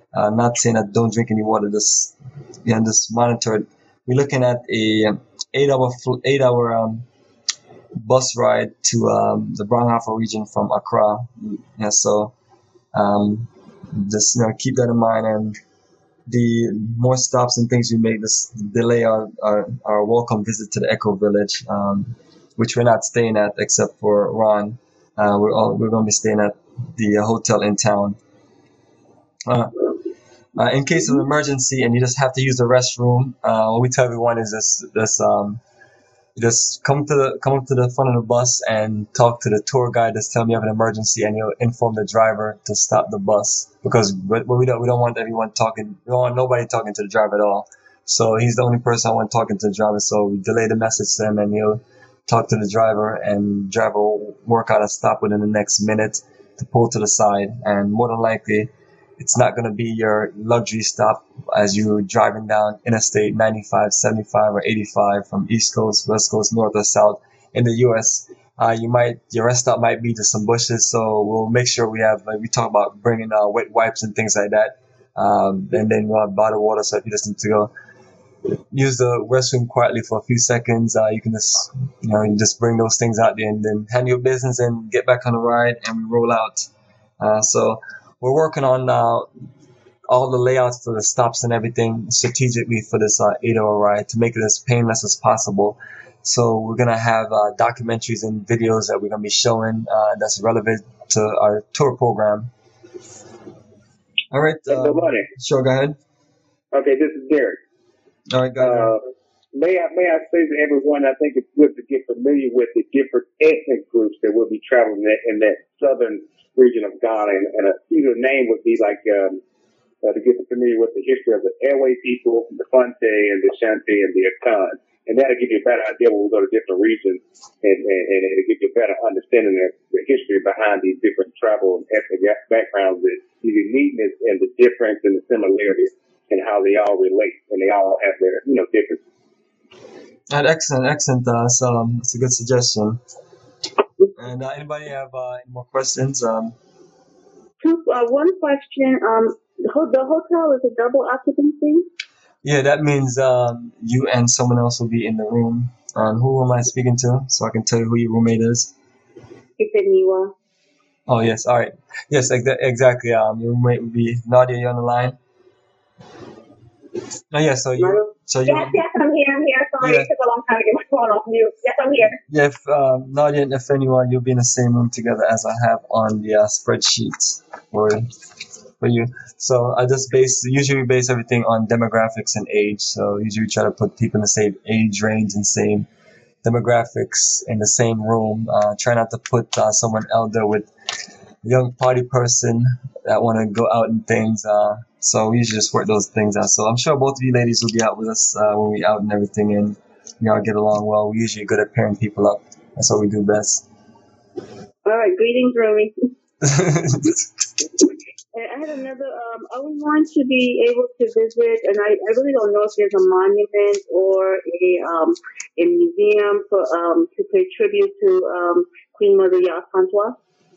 Uh, not saying that don't drink any water. Just you know, just monitor it. We're looking at a eight hour fl- eight hour um, bus ride to um, the Brongafo region from Accra. Yeah, so um, just you know keep that in mind, and the more stops and things you make, this delay our, our, our welcome visit to the Echo Village, um, which we're not staying at except for Ron. Uh, we're all, we're going to be staying at the hotel in town. Uh, uh, in case of emergency and you just have to use the restroom, uh, what we tell everyone is this, this um, just come to the come up to the front of the bus and talk to the tour guide. Just tell me you have an emergency, and you'll inform the driver to stop the bus, because we we don't we don't want everyone talking. We don't want nobody talking to the driver at all. So he's the only person I want talking to the driver. So we delay the message to him, and he'll talk to the driver, and driver will work out a stop within the next minute to pull to the side, and more than likely, it's not going to be your luxury stop as you're driving down Interstate ninety-five, seventy-five, or eighty-five from East Coast, West Coast, North, or South in the U S. Uh, you might your rest stop might be just some bushes, so we'll make sure we have. Like we talk about bringing uh, wet wipes and things like that, um, and then we'll have bottled water. So if you just need to go use the restroom quietly for a few seconds, uh, you can just you know you just bring those things out there and then handle your business and get back on the ride, and we roll out. Uh, so. We're working on uh, all the layouts for the stops and everything strategically for this uh, eight-hour ride to make it as painless as possible. So we're gonna have uh, documentaries and videos that we're gonna be showing uh, that's relevant to our tour program. All right. Hey, Um, Bomani. sure. Go ahead. Okay, this is Derek. All right. Go ahead. Uh, may I may I say to everyone, I think it's good to get familiar with the different ethnic groups that will be traveling in that, in that southern region of Ghana, and, and a either name would be like um, uh, to get familiar with the history of the Airway people, the Fonte and the Shanti and the Akan, and that'll give you a better idea when we go to different regions, and, and, and it'll give you a better understanding of the history behind these different travel and ethnic backgrounds, the uniqueness and the difference and the similarities, and how they all relate, and they all have their you know differences. All right, excellent, excellent. Uh, so um, that's a good suggestion. And uh, anybody have uh, any more questions? Um, Two, uh, one question. Um, the ho- the hotel is a double occupancy. yeah, that means um, you and someone else will be in the room. And who am I speaking to? So I can tell you who your roommate is. It's in Niwa. Oh, yes. All right. Yes, exa- exactly. Um, your roommate will be Nadia. You on the line? Oh, yeah. So you, so you, Yes, yes, I'm here. I'm here. Sorry, Yeah. it took a long time to get my phone off mute. Yes, I'm here. yeah. If um, Nadia and if anyone, you'll be in the same room together as I have on the uh, spreadsheet for for you. So I just base usually base everything on demographics and age. So usually try to put people in the same age range and same demographics in the same room. Uh, try not to put uh, someone elder with a young party person that want to go out and things. Uh, so we usually just work those things out. So I'm sure both of you ladies will be out with us uh, when we out and everything, and y'all get along well. We're usually good at pairing people up. That's what we do best. All right. Greetings, Rumi. And I had another. Um, I would want to be able to visit, and I, I really don't know if there's a monument or a um a museum for um to pay tribute to um Queen Mother Yasantua.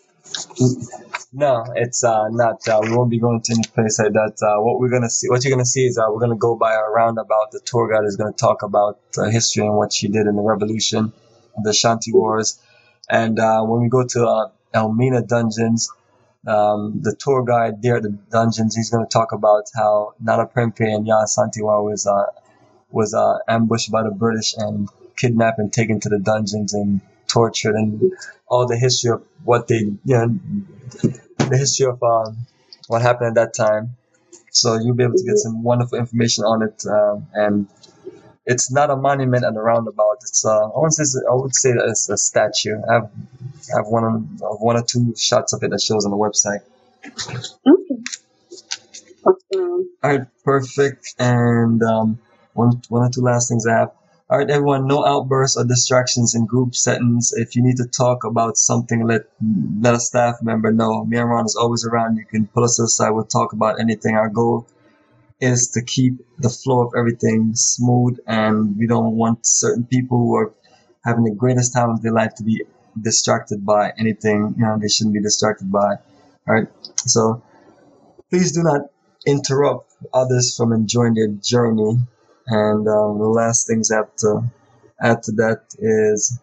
No, it's uh, not. Uh, we won't be going to any place like that. Uh, what we're gonna see, what you're gonna see is uh, we're gonna go by a roundabout. The tour guide is gonna talk about uh, history and what she did in the Revolution, the Shanti Wars, and uh, when we go to uh, Elmina Dungeons, um, the tour guide there at the dungeons, he's gonna talk about how Nana Prempe and Ya Santiwa was uh, was uh, ambushed by the British and kidnapped and taken to the dungeons and tortured, and all the history of what they, you know, the history of um, what happened at that time. So you'll be able to get some wonderful information on it. Um, and it's not a monument at a roundabout. It's uh, I would say I would say that it's a statue. I have I have one on, one or two shots of it that shows on the website. Okay. Awesome. All right, perfect. And um, one one or two last things I have. All right, everyone, no outbursts or distractions in group settings. If you need to talk about something, let let a staff member know. Me and Ron is always around. You can pull us aside. We'll talk about anything. Our goal is to keep the flow of everything smooth, and we don't want certain people who are having the greatest time of their life to be distracted by anything, you know, they shouldn't be distracted by. All right, so please do not interrupt others from enjoying their journey. And um, the last things I have to add to that is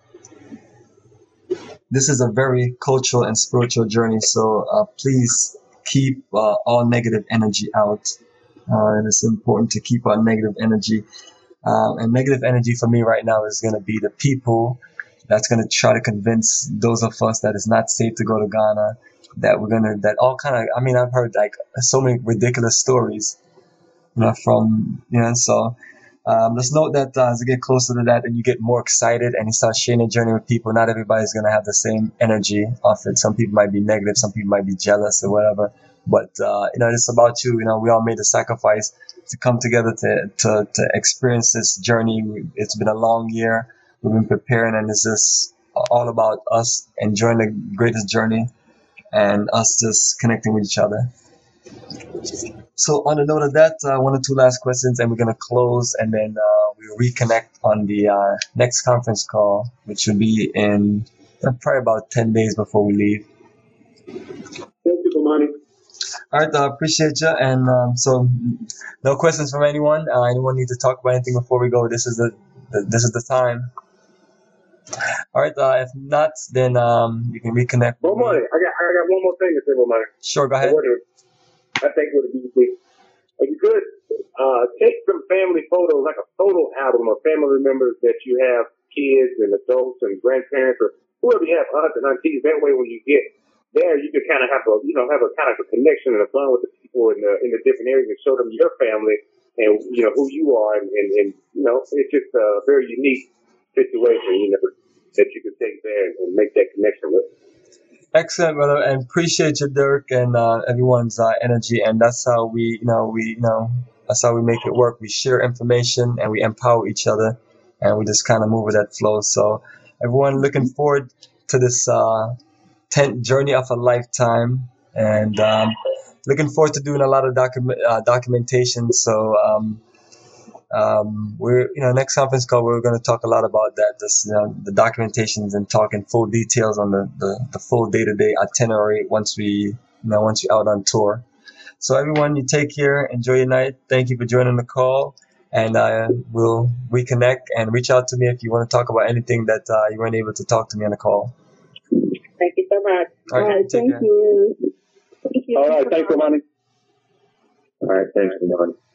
this is a very cultural and spiritual journey. So uh, please keep uh, all negative energy out. Uh, and it's important to keep our negative energy. Um, and negative energy for me right now is going to be the people that's going to try to convince those of us that it's not safe to go to Ghana, that we're going to, that all kind of, I mean, I've heard like so many ridiculous stories, you know, from, you know, so um, let's note that uh, as you get closer to that and you get more excited and you start sharing a journey with people, not everybody's going to have the same energy of it. Some people might be negative, some people might be jealous or whatever. But, uh, you know, it's about you. You know, we all made a sacrifice to come together to, to, to experience this journey. It's been a long year. We've been preparing, and it's just all about us enjoying the greatest journey and us just connecting with each other. So on the note of that, uh, one or two last questions, and we're going to close, and then uh, we'll reconnect on the uh, next conference call, which will be in uh, probably about ten days before we leave. Thank you, Bomani. All right, I uh, appreciate you. And um, so, no questions from anyone. Uh, anyone need to talk about anything before we go? This is the, the this is the time. All right. Uh, if not, then um, you can reconnect. Bomani, I got I got one more thing to say, Bomani. Sure, go ahead. I think would be if you could uh, take some family photos, like a photo album of family members that you have, kids and adults and grandparents or whoever you have, aunts and aunties. That way, when you get there, you can kind of have a, you know, have a kind of a connection and a bond with the people in the in the different areas and show them your family and, you know, who you are. And, and, and you know, it's just a very unique situation, you know, that you can take there and make that connection with. Excellent, brother, and appreciate you, Dirk, and uh, everyone's uh, energy. And that's how we, you know, we, you know, that's how we make it work. We share information and we empower each other, and we just kind of move with that flow. So, everyone, looking forward to this uh, tenth journey of a lifetime, and um, looking forward to doing a lot of document uh, documentation. So, um, um, we're, you know, next conference call we're going to talk a lot about that, this, you know, the documentations and talk in full details on the, the, the full day-to-day itinerary once we, you know, once you're out on tour. So everyone, you take care, enjoy your night. Thank you for joining the call, and uh, we'll reconnect and reach out to me if you want to talk about anything that uh, you weren't able to talk to me on the call. Thank you so much. All right, All right, take thank care. you. Thank you. All right, thanks, Bomani. All right, thanks, Bomani.